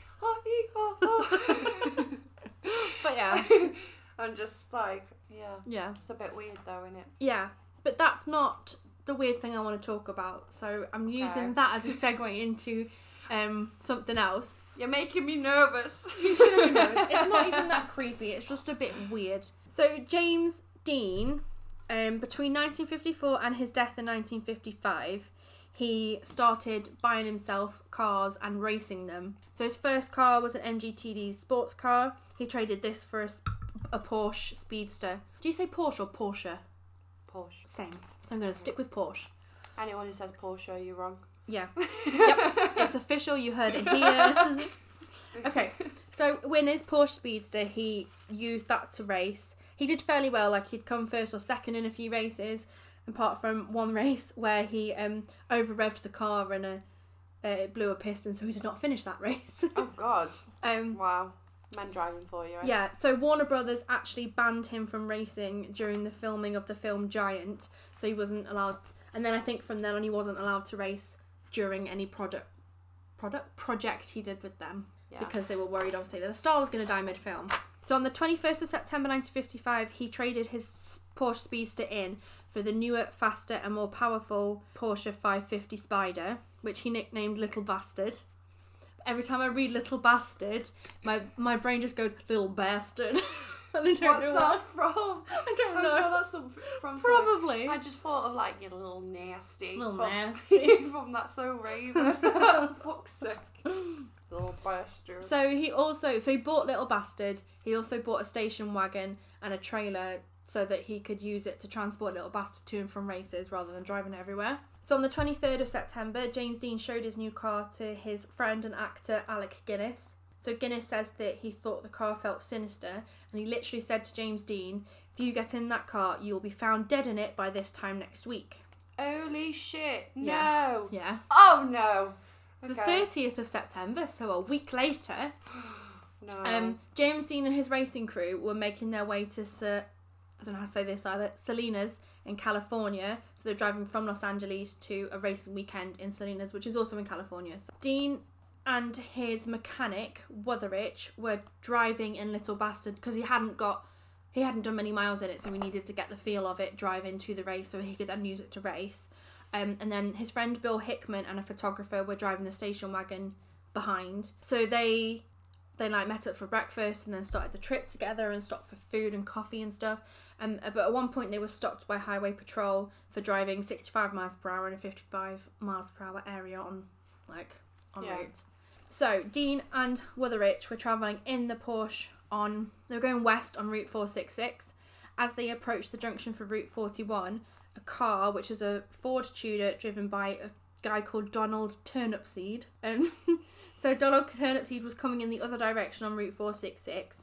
yeah. I'm just like, yeah. It's a bit weird though, isn't it? Yeah, but that's not the weird thing I want to talk about. So I'm using that as a segue into something else. You're making me nervous. You shouldn't be nervous. It's not even that creepy. It's just a bit weird. So James Dean, between 1954 and his death in 1955, he started buying himself cars and racing them. So his first car was an MGTD sports car. He traded this for a Porsche Speedster. Do you say Porsche or Porsche? Porsche. Same. So I'm going to stick with Porsche. Anyone who says Porsche, you're wrong. Yeah. Yep. It's official. You heard it here. Okay. So in his Porsche Speedster, he used that to race. He did fairly well. Like, he'd come first or second in a few races, apart from one race where he over-revved the car and it blew a piston, so he did not finish that race. Oh, God. Wow. Men driving for you, right? Yeah, so Warner Brothers actually banned him from racing during the filming of the film Giant, so he wasn't allowed... And then I think from then on he wasn't allowed to race during any project he did with them, because they were worried, obviously, that the star was going to die mid-film. So on the 21st of September 1955, he traded his Porsche Speedster in for the newer, faster and more powerful Porsche 550 Spider, which he nicknamed Little Bastard. Every time I read Little Bastard, my brain just goes, Little Bastard. And I don't know What's that from? I don't know. I'm sure that's from Probably. I just thought of like, you little nasty. Nasty. From That's So Raven. Oh, fuck's sake. Little bastard. So he bought Little Bastard. He also bought a station wagon and a trailer so that he could use it to transport Little Bastard to and from races rather than driving it everywhere. So on the 23rd of September, James Dean showed his new car to his friend and actor Alec Guinness. So Guinness says that he thought the car felt sinister, and he literally said to James Dean, if you get in that car, you will be found dead in it by this time next week. Holy shit. No. Yeah. Oh, no. The 30th of September, so a week later, No. James Dean and his racing crew were making their way to I don't know how to say this either, Salinas in California. So they're driving from Los Angeles to a racing weekend in Salinas, which is also in California. So Dean and his mechanic, Wotherich, were driving in Little Bastard because he hadn't done many miles in it, so we needed to get the feel of it, drive into the race so he could then use it to race. And then his friend Bill Hickman and a photographer were driving the station wagon behind. So they they like met up for breakfast and then started the trip together and stopped for food and coffee and stuff. But at one point they were stopped by highway patrol for driving 65 miles per hour in a 55 miles per hour area on route. So Dean and Wutherich were travelling in the Porsche they were going west on Route 466. As they approached the junction for Route 41, a car, which is a Ford Tudor driven by a guy called Donald Turnipseed. So Donald Turnipseed was coming in the other direction on Route 466.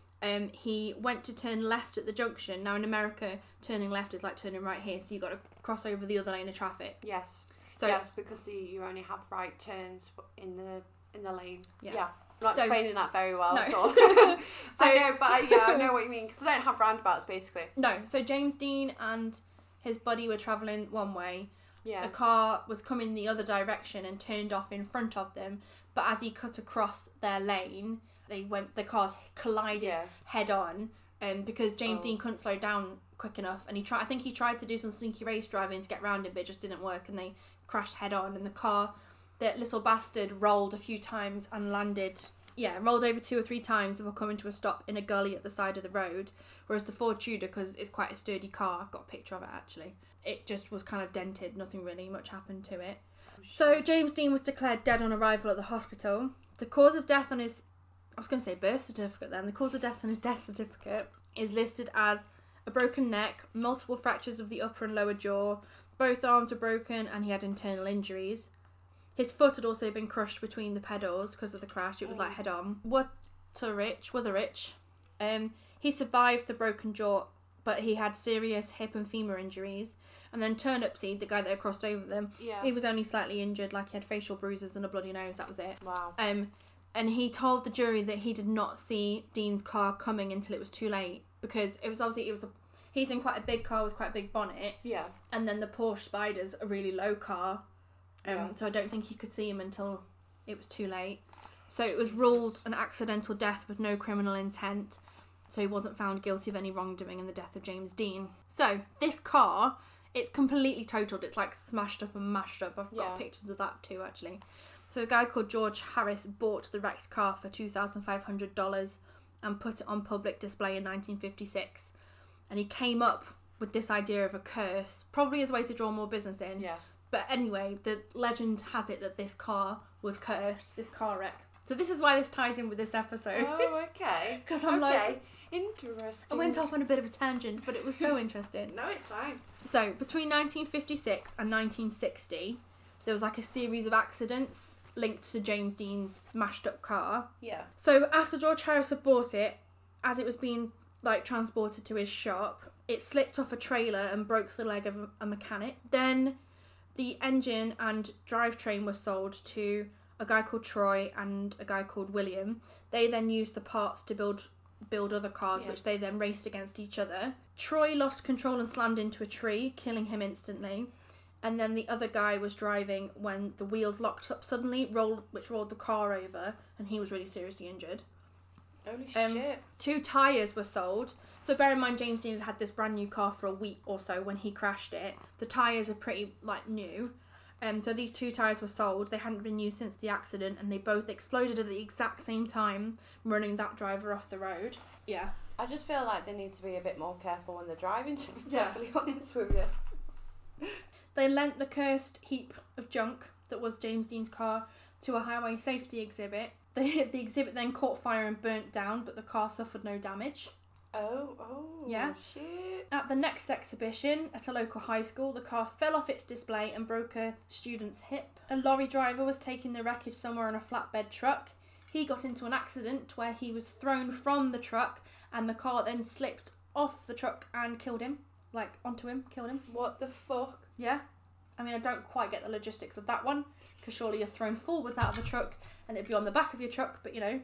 He went to turn left at the junction. Now in America, turning left is like turning right here, so you got to cross over the other lane of traffic. Yes. So yes, because you only have right turns in the lane. Yeah. I'm not explaining that very well. No. So I know, but I know what you mean, because I don't have roundabouts basically. No, so James Dean and his buddy were travelling one way. Yeah. A car was coming the other direction and turned off in front of them, but as he cut across their lane, the cars collided head on, because James Dean couldn't slow down quick enough, and I think he tried to do some sneaky race driving to get round him, but it just didn't work, and they crashed head on, and the car, that little bastard, rolled a few times and rolled over 2 or 3 times before coming to a stop in a gully at the side of the road, whereas the Ford Tudor, because it's quite a sturdy car, I've got a picture of it actually, it just was kind of dented, nothing really much happened to it. So James Dean was declared dead on arrival at the hospital. The cause of death on his, I was going to say birth certificate then, the cause of death on his death certificate is listed as a broken neck, multiple fractures of the upper and lower jaw, both arms were broken, and he had internal injuries. His foot had also been crushed between the pedals because of the crash. It was like head on. Wutherich, he survived the broken jaw, but he had serious hip and femur injuries. And then Turnipseed, the guy that had crossed over them, he was only slightly injured, like he had facial bruises and a bloody nose, that was it. Wow. And he told the jury that he did not see Dean's car coming until it was too late, because he's in quite a big car with quite a big bonnet. Yeah. And then the Porsche Spider's a really low car. So I don't think he could see him until it was too late. So it was ruled an accidental death with no criminal intent. So he wasn't found guilty of any wrongdoing in the death of James Dean. So this car, it's completely totaled. It's like smashed up and mashed up. I've got pictures of that too, actually. So a guy called George Harris bought the wrecked car for $2,500 and put it on public display in 1956. And he came up with this idea of a curse, probably as a way to draw more business in. Yeah. But anyway, the legend has it that this car was cursed, this car wreck. So this is why this ties in with this episode. Oh, okay. Because I'm like... Interesting. I went off on a bit of a tangent, but it was so interesting. No, it's fine. So, between 1956 and 1960, there was like a series of accidents linked to James Dean's mashed up car. Yeah. So, after George Harris had bought it, as it was being transported to his shop, it slipped off a trailer and broke the leg of a mechanic. Then the engine and drivetrain were sold to a guy called Troy and a guy called William. They then used the parts to build other cars, which they then raced against each other. Troy lost control and slammed into a tree, killing him instantly. And then the other guy was driving when the wheels locked up suddenly, which rolled the car over, and he was really seriously injured. Holy shit. 2 tyres were sold. So bear in mind, James Dean had this brand new car for a week or so when he crashed it. The tyres are pretty new. So these 2 tyres were sold. They hadn't been used since the accident, and they both exploded at the exact same time, running that driver off the road. Yeah. I just feel like they need to be a bit more careful when they're driving, to be perfectly honest with you. They lent the cursed heap of junk that was James Dean's car to a highway safety exhibit. The exhibit then caught fire and burnt down, but the car suffered no damage. Oh, yeah. Shit. At the next exhibition, at a local high school, the car fell off its display and broke a student's hip. A lorry driver was taking the wreckage somewhere on a flatbed truck. He got into an accident where he was thrown from the truck, and the car then slipped off the truck and killed him. Onto him, killed him. What the fuck? Yeah. I mean, I don't quite get the logistics of that one, because surely you're thrown forwards out of the truck, and it'd be on the back of your truck, but you know.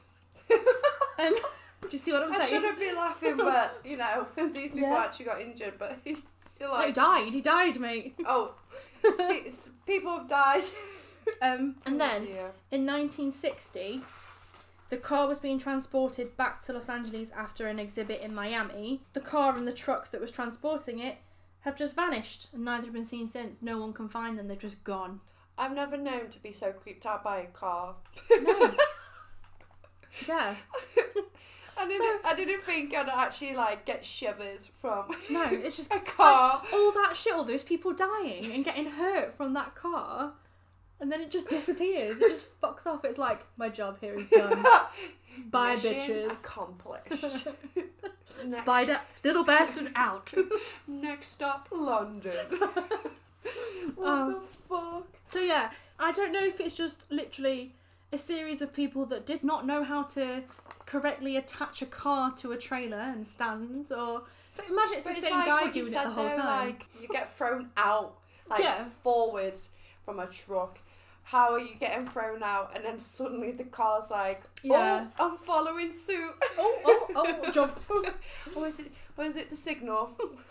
Do you see what I'm saying? I shouldn't be laughing, but, you know, these people actually got injured, but you're like... He died, mate. Oh, people have died. And then, in 1960, the car was being transported back to Los Angeles after an exhibit in Miami. The car and the truck that was transporting it have just vanished, and neither have been seen since. No one can find them, they've just gone. I've never known to be so creeped out by a car. No. Yeah. I didn't think I'd actually like get shivers from No, it's just a car. Like, all that shit, all those people dying and getting hurt from that car, and then it just disappears. It just fucks off. It's like, my job here is done. Bye, Mission bitches. accomplished. Spider, little bastard out. Next stop, London. What the fuck? So yeah, I don't know if it's just literally a series of people that did not know how to correctly attach a car to a trailer and stands, or so imagine it's the same like guy doing it the whole time. Like, you get thrown out Yeah. forwards from a truck. How are you getting thrown out, and then suddenly the car's like, Yeah. oh, I'm following suit. Oh, jump. Or is it the signal?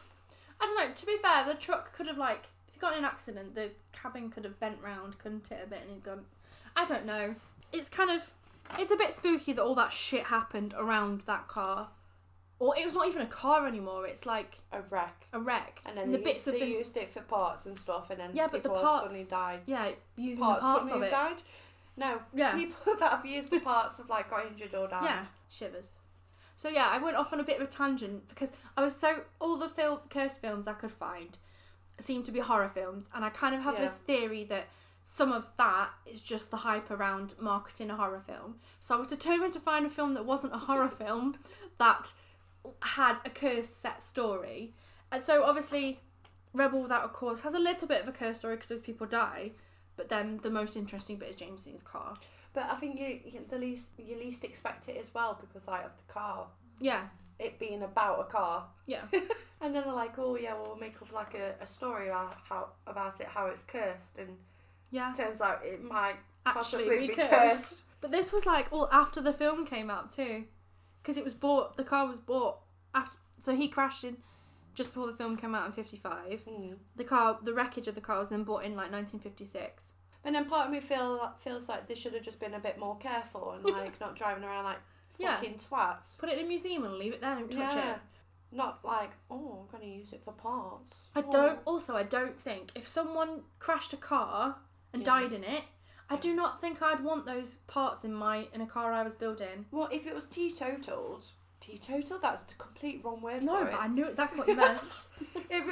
I don't know, to be fair, the truck could have, like, if you got in an accident, the cabin could have bent round, couldn't it, a bit, and it'd gone, I don't know. It's kind of, it's a bit spooky that all that shit happened around that car. Or it was not even a car anymore, it's like A wreck. a wreck. And then the they bits have been... used it for parts and stuff, and then Yeah, but the people parts- suddenly died. Yeah, using Parts the parts of suddenly it. died? No. Yeah. People that have used the parts have like got injured or died. Yeah, shivers. So yeah, I went off on a bit of a tangent because I was all the cursed films I could find seemed to be horror films, and I kind of have this theory that some of that is just the hype around marketing a horror film. So I was determined to find a film that wasn't a horror film that had a cursed set story. And so obviously Rebel Without a Cause has a little bit of a cursed story because those people die, but then the most interesting bit is James Dean's car. But I think you least expect it as well because like of the car. Yeah. It being about a car. Yeah. And then they're like, oh yeah, we'll make up like a story about how it's cursed, and Yeah. turns out it might Actually possibly be be cursed. cursed. But this was like all after the film came out too, because the car was bought after. So he crashed in just before the film came out in 55. The wreckage of the car was then bought in like 1956. And then part of me feels like they should have just been a bit more careful and like not driving around like fucking twats. Put it in a museum and leave it there. Don't touch it. Not like, oh, I'm going to use it for parts. I don't think if someone crashed a car and died in it, I do not think I'd want those parts in a car I was building. Well, if it was teetotaled, that's the complete wrong word No, for it. but I knew exactly what you meant. If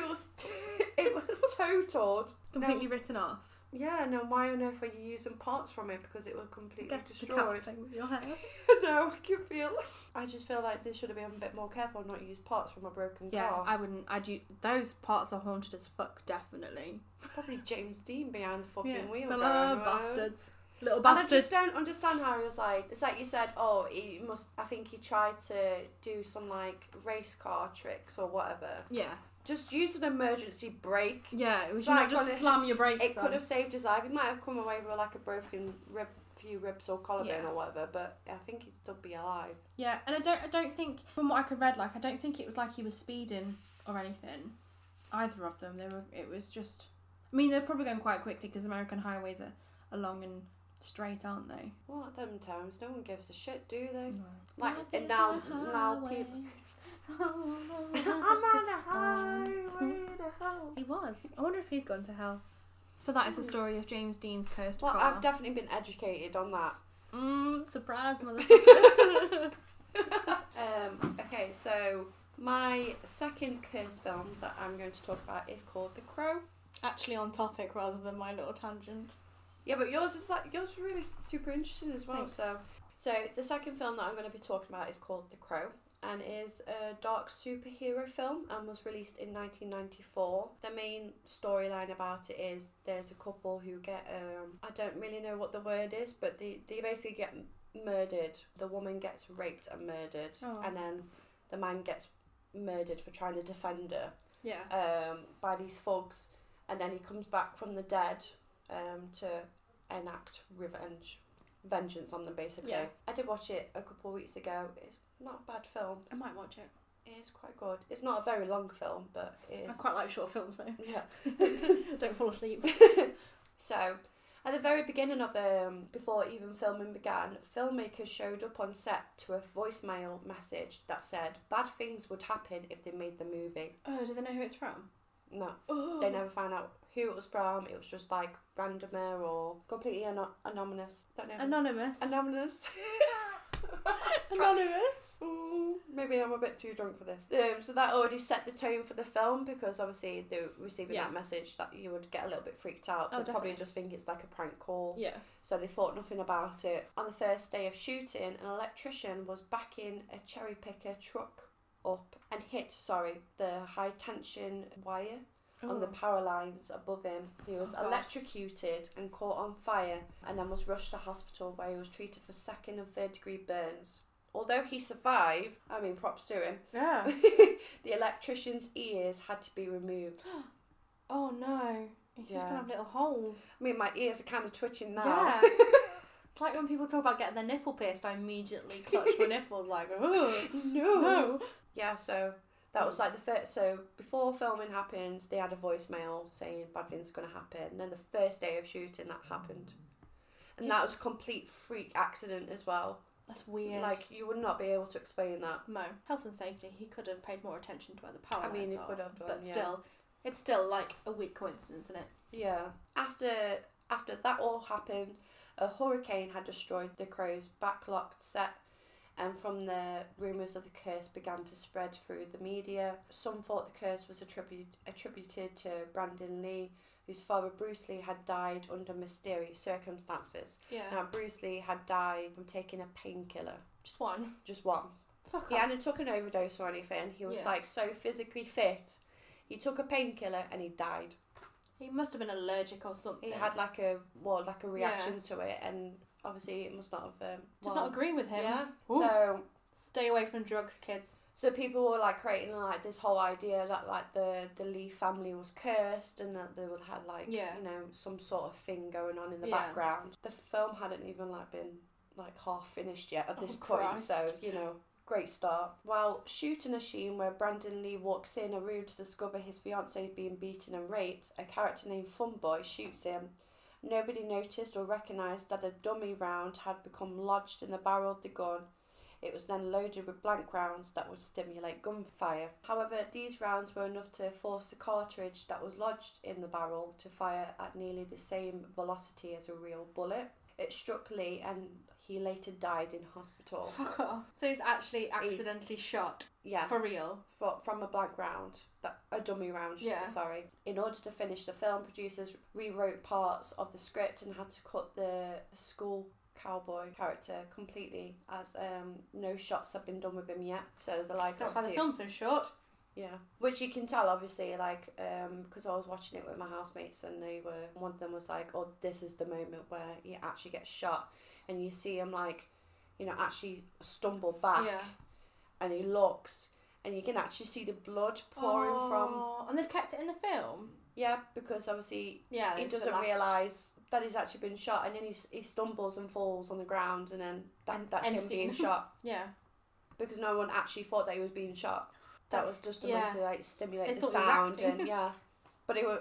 it was totaled, Completely written off. yeah, no, why on earth are you using parts from it? Because it was completely Guess the cat's destroyed. playing with your hair. No, I just feel like they should have been a bit more careful and not use parts from a broken Yeah, car. I wouldn't. Those parts are haunted as fuck, definitely. Probably James Dean behind the fucking wheel. Well, going, bastards. Little And I bastard. just don't understand how he was like, it's like you said, oh, I think he tried to do some like race car tricks or whatever. Yeah. Just use an emergency brake. Yeah, it was Like, just honestly, slam your brakes It could have saved his life. He might have come away with like a broken few ribs or collarbone or whatever, but I think he'd still be alive. Yeah, and I don't think, from what I could read, like, I don't think it was like he was speeding or anything. Either of them. It was just, I mean, they're probably going quite quickly because American highways are long and straight, aren't they? Well, at them times, no one gives a shit, do they? No. Like, Life and is now a highway. people... I'm on a highway to hell. He was. I wonder if he's gone to hell. So that is the story of James Dean's cursed Well, car. I've definitely been educated on that. Surprise, motherfucker. Okay, so my second cursed film that I'm going to talk about is called The Crow. Actually on topic rather than my little tangent. Yeah, but yours is really super interesting as well. Thanks. So the second film that I'm going to be talking about is called The Crow, and is a dark superhero film and was released in 1994. The main storyline about it is there's a couple who get I don't really know what the word is, but they basically get murdered. The woman gets raped and murdered, and then the man gets murdered for trying to defend her. Yeah. By these thugs, and then he comes back from the dead to enact vengeance on them, basically. Yeah. I did watch it a couple of weeks ago. It's not a bad film. I might watch it. It is quite good. It's not a very long film, but it is. I quite like short films though. Yeah. Don't fall asleep. So, at the very beginning of before even filming began, filmmakers showed up on set to a voicemail message that said bad things would happen if they made the movie. Oh, do they know who it's from? No. Oh. They never found out who it was from. It was just like randomer or completely anonymous. Don't know. Anonymous. Anonymous. Anonymous. Maybe I'm a bit too drunk for this. So that already set the tone for the film, because obviously they were receiving that message that you would get a little bit freaked out. They'd probably just think it's like a prank call. Yeah. So they thought nothing about it. On the first day of shooting, an electrician was backing a cherry picker truck up and hit, the high tension wire on the power lines above him. He was electrocuted and caught on fire, and then was rushed to hospital where he was treated for second and third degree burns. Although he survived, I mean, props to him. Yeah. The electrician's ears had to be removed. Oh no. He's just gonna have little holes. I mean, my ears are kind of twitching now. Yeah. It's like when people talk about getting their nipple pierced, I immediately clutch my nipples like, oh, no. Yeah, so that was like the first. So before filming happened, they had a voicemail saying bad things going to happen. And then the first day of shooting, that happened. And that was a complete freak accident as well. That's weird. Like, you would not be able to explain that. No. Health and safety, he could have paid more attention to where the power lines are. I mean, he could have done, but still, it's still like a weird coincidence, isn't it? Yeah. After that all happened, a hurricane had destroyed the Crow's backlocked set, and from there, rumours of the curse began to spread through the media. Some thought the curse was attributed to Brandon Lee, whose father Bruce Lee had died under mysterious circumstances. Yeah. Now, Bruce Lee had died from taking a painkiller. Just one? Just one. Fuck He hadn't took an overdose or anything. He was like so physically fit. He took a painkiller and he died. He must have been allergic or something. He had like a reaction to it, and obviously it must not have. Did not agree with him. Yeah. Ooh. So stay away from drugs, kids. So people were like creating like this whole idea that like the Lee family was cursed, and that they would have like you know, some sort of thing going on in the background. The film hadn't even like been like half finished yet at this point, Christ. so you know. Great start. While shooting a scene where Brandon Lee walks in a room to discover his fiancée is being beaten and raped, a character named Funboy shoots him. Nobody noticed or recognised that a dummy round had become lodged in the barrel of the gun. It was then loaded with blank rounds that would stimulate gunfire. However, these rounds were enough to force the cartridge that was lodged in the barrel to fire at nearly the same velocity as a real bullet. It struck Lee and he later died in hospital. Fuck off. So he's actually accidentally shot? Yeah. For real? From a blank round. A dummy round, sorry. In order to finish the film, producers rewrote parts of the script and had to cut the school cowboy character completely, as no shots have been done with him yet. So they're like, that's why the film's so short. Yeah, which you can tell obviously, like, because I was watching it with my housemates, and one of them was like, oh, this is the moment where he actually gets shot, and you see him like, you know, actually stumble back, and he looks, and you can actually see the blood pouring from. And they've kept it in the film. Yeah, because obviously he doesn't realise that he's actually been shot, and then he stumbles and falls on the ground, and then that's him being shot. Yeah, because no one actually thought that he was being shot. That was just meant to like stimulate the thought sound, and but it was.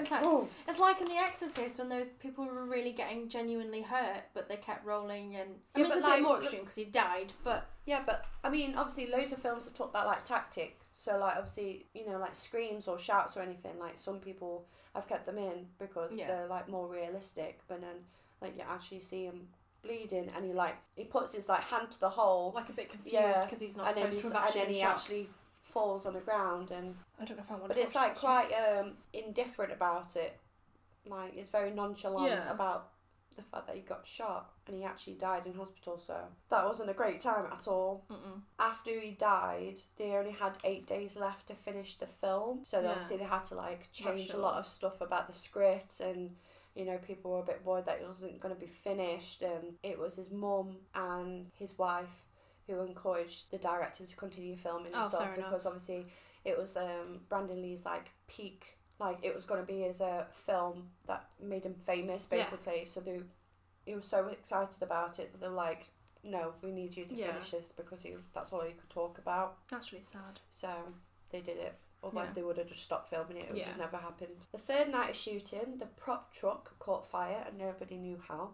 It's like in The Exorcist when those people were really getting genuinely hurt, but they kept rolling, and I mean, it's a bit more extreme because he died, but but I mean, obviously, loads of films have took that like tactic. So like, obviously, you know, like screams or shouts or anything. Like some people have kept them in because they're like more realistic, but then like you actually see him bleeding, and he puts his like hand to the hole, like a bit confused because he's not supposed to have actually and then he actually falls on the ground, and I don't know if I want but it's like quite indifferent about it. Like, it's very nonchalant about the fact that he got shot and he actually died in hospital, so that wasn't a great time at all. After he died, they only had 8 days left to finish the film, so obviously they had to like change a lot of stuff about the script, and you know, people were a bit worried that it wasn't going to be finished, and it was his mum and his wife who encouraged the director to continue filming and stuff, because obviously it was Brandon Lee's like peak, like it was going to be his film that made him famous basically. So he was so excited about it that they were like, no, we need you to finish this, because that's all he could talk about. That's really sad. So they did it. Otherwise they would have just stopped filming it. It would just never happened. The third night of shooting, the prop truck caught fire and nobody knew how.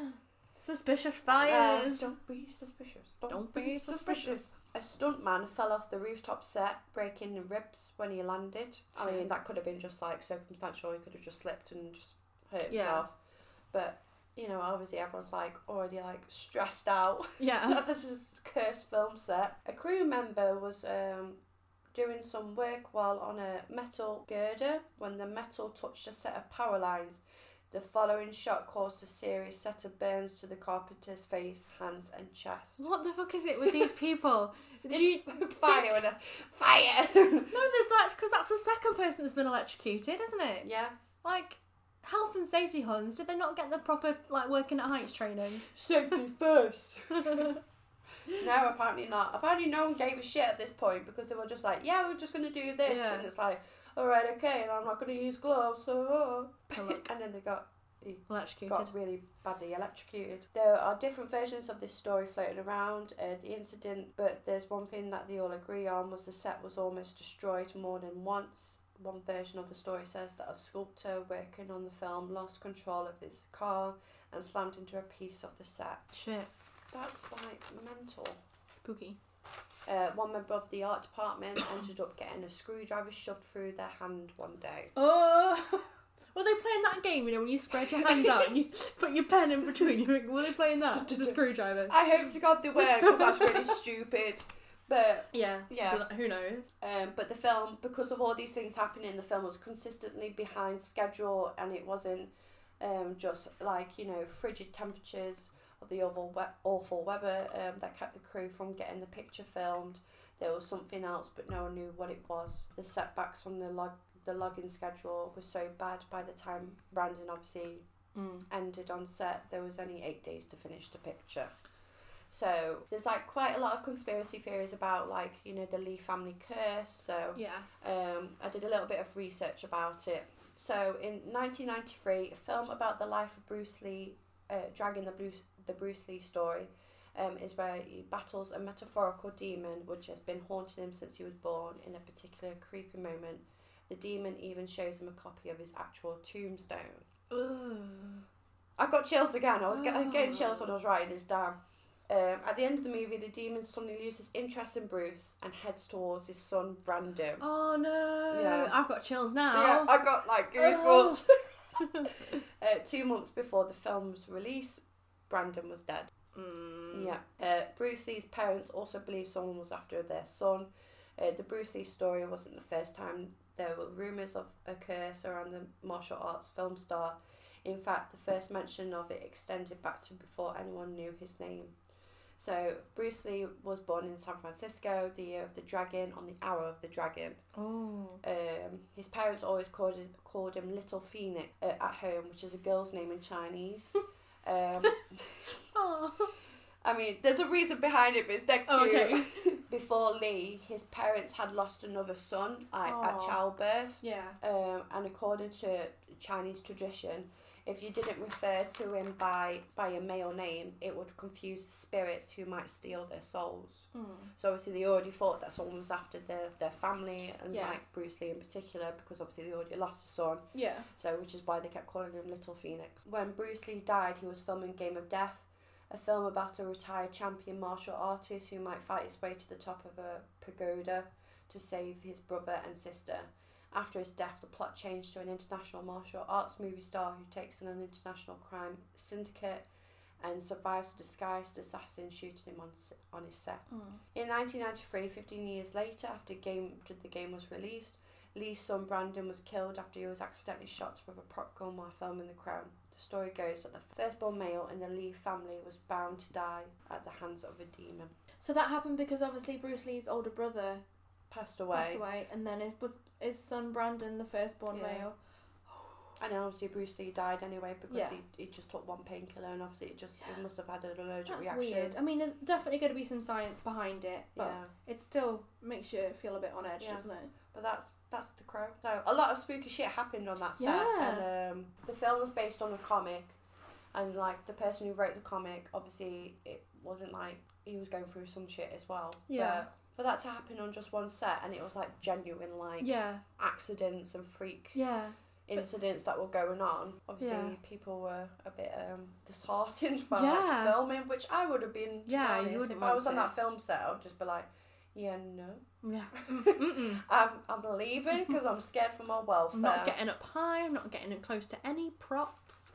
Suspicious fires. Don't be suspicious. Don't be suspicious. A stuntman fell off the rooftop set, breaking ribs when he landed. I mean, that could have been just like circumstantial. He could have just slipped and just hurt himself. But you know, obviously everyone's like already like stressed out. Yeah. That this is a cursed film set. A crew member was doing some work while on a metal girder when the metal touched a set of power lines. The following shot caused a serious set of burns to the carpenter's face, hands and chest. What the fuck is it with these people? Did you fire and a fire? No, that's because that's the second person that's been electrocuted, isn't it? Yeah. Like, health and safety huns, did they not get the proper, like, working at heights training? Safety first. No, apparently not. Apparently no one gave a shit at this point because they were just like, yeah, we're just going to do this. Yeah. And it's like, alright, okay, and I'm not going to use gloves. And then they got really badly electrocuted. There are different versions of this story floating around the incident, but there's one thing that they all agree on was the set was almost destroyed more than once. One version of the story says that a sculptor working on the film lost control of his car and slammed into a piece of the set. Shit. That's like mental. Spooky. One member of the art department ended up getting a screwdriver shoved through their hand one day. Oh, were they playing that game, you know, when you spread your hand out and you put your pen in between? Were they playing that? The screwdriver? I hope to God they were, because that's really stupid. But yeah, yeah, who knows? But the film, because of all these things happening, the film was consistently behind schedule, and it wasn't just like, you know, frigid temperatures of the awful weather that kept the crew from getting the picture filmed. There was something else, but no one knew what it was. The setbacks from the logging schedule was so bad. By the time Brandon obviously ended on set, there was only 8 days to finish the picture. So there's like quite a lot of conspiracy theories about, like, you know, the Lee family curse. So yeah, I did a little bit of research about it. So in 1993, a film about the life of Bruce Lee, Dragging the Bruce Lee story, is where he battles a metaphorical demon which has been haunting him since he was born. In a particular creepy moment, the demon even shows him a copy of his actual tombstone. Ugh. I got chills again. I was getting chills when I was writing this down. At the end of the movie, the demon suddenly loses interest in Bruce and heads towards his son Brandon. Oh no! Yeah. I've got chills now. Yeah, I got like goosebumps. 2 months before the film's release, Brandon was dead. Yeah. Bruce Lee's parents also believe someone was after their son. The Bruce Lee story wasn't the first time there were rumours of a curse around the martial arts film star. In fact, the first mention of it extended back to before anyone knew his name. So, Bruce Lee was born in San Francisco, the year of the dragon, on the hour of the dragon. Oh. His parents always called him Little Phoenix at home, which is a girl's name in Chinese. Oh. I mean, there's a reason behind it, but it's dead cute. Oh, okay. Before Lee, his parents had lost another son at childbirth. Yeah. And according to Chinese tradition, if you didn't refer to him by a male name, it would confuse spirits who might steal their souls. So obviously they already thought that someone was after their family, and like Bruce Lee in particular, because obviously they already lost a son. Yeah. So which is why they kept calling him Little Phoenix. When Bruce Lee died, he was filming Game of Death, a film about a retired champion martial artist who might fight his way to the top of a pagoda to save his brother and sister. After his death, the plot changed to an international martial arts movie star who takes on an international crime syndicate and survives a disguised assassin shooting him on his set. In 1993, 15 years later, after the game was released, Lee's son Brandon was killed after he was accidentally shot with a prop gun while filming The Crown. The story goes that the firstborn male in the Lee family was bound to die at the hands of a demon. So that happened because obviously Bruce Lee's older brother passed away, and then it was his son Brandon, the firstborn male. And then obviously Bruce Lee died anyway because he just took one painkiller, and obviously it must have had an allergic reaction. Weird. I mean, there's definitely going to be some science behind it, but it still makes you feel a bit on edge, doesn't it? But that's The Crow. So a lot of spooky shit happened on that set, and the film was based on a comic, and like the person who wrote the comic, obviously it wasn't like he was going through some shit as well. Yeah. But for that to happen on just one set, and it was like genuine, like accidents and freak incidents that were going on. Obviously, people were a bit disheartened by like, filming, which I would have been. Yeah, you wouldn't. If I was on that film set, I'd just be like, no. Yeah. I'm leaving because I'm scared for my welfare. I'm not getting up high. I'm not getting up close to any props.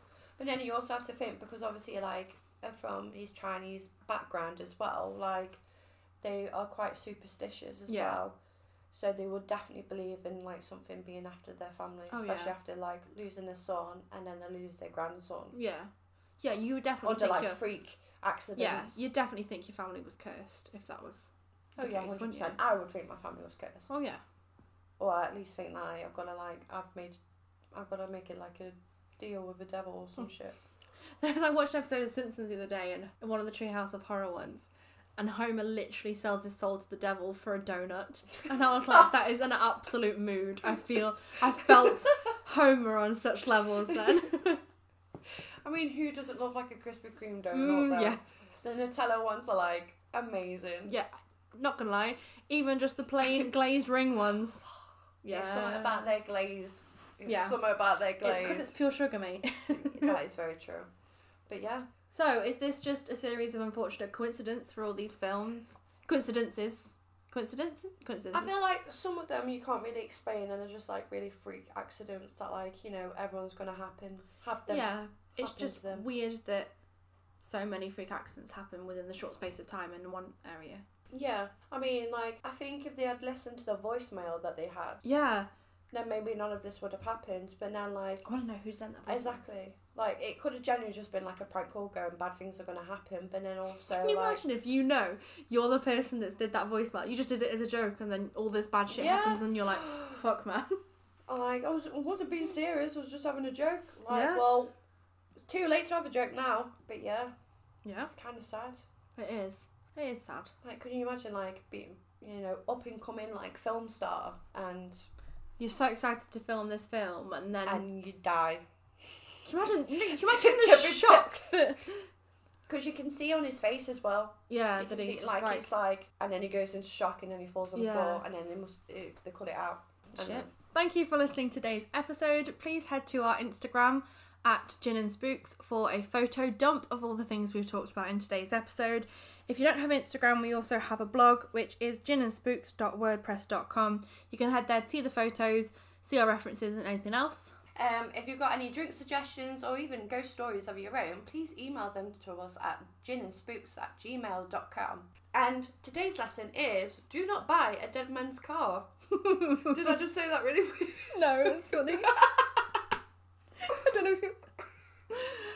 But then you also have to think, because obviously, like, from his Chinese background as well, like, they are quite superstitious as well. So they would definitely believe in, like, something being after their family, especially after, like, losing their son and then they lose their grandson. Yeah. Yeah, you would definitely think like, freak accidents. Yeah, you'd definitely think your family was cursed if that was the case, 100%. I would think my family was cursed. Oh, yeah. Or at least think that I've got to make it, like, a deal with the devil or some shit. I watched an episode of The Simpsons the other day, and one of the Treehouse of Horror ones, and Homer literally sells his soul to the devil for a donut. And I was like, that is an absolute mood. I felt Homer on such levels then. I mean, who doesn't love, like, a Krispy Kreme donut, though? Yes. The Nutella ones are, like, amazing. Yeah, not gonna lie. Even just the plain glazed ring ones. Yeah. Something about their glaze. Yeah. Something about their glaze. It's because it's pure sugar, mate. That is very true. But yeah. So, is this just a series of unfortunate coincidence for all these films? Coincidences? I feel like some of them you can't really explain, and they're just, like, really freak accidents that, like, you know, everyone's gonna have them. Yeah, it's just weird that so many freak accidents happen within the short space of time in one area. Yeah, I mean, like, I think if they had listened to the voicemail that they had, yeah, then maybe none of this would have happened. But now, like, I want to know who sent that voicemail. Exactly. Like, it could have genuinely just been, like, a prank call going, bad things are going to happen, but then also, Can you imagine if you know you're the person that did that voicemail, you just did it as a joke, and then all this bad shit happens, and you're like, fuck, man. Like, I wasn't being serious, I was just having a joke. Like, well, it's too late to have a joke now, but yeah. Yeah. It's kind of sad. It is. It is sad. Like, could you imagine, like, being, you know, up and coming, like, film star, and... You're so excited to film this film, and then... And you die. Can you imagine the shock that... Because you can see on his face as well. Yeah, that he's like, it's like... And then he goes into shock, and then he falls on the floor, and then they cut it out. Shit. Thank you for listening to today's episode. Please head to our Instagram at Gin and Spooks for a photo dump of all the things we've talked about in today's episode. If you don't have Instagram, we also have a blog, which is ginandspooks.wordpress.com. You can head there to see the photos, see our references and anything else. If you've got any drink suggestions or even ghost stories of your own, please email them to us at ginandspooks@gmail.com. And today's lesson is, do not buy a dead man's car. Did I just say that really weird? No, it was funny. I don't know if you...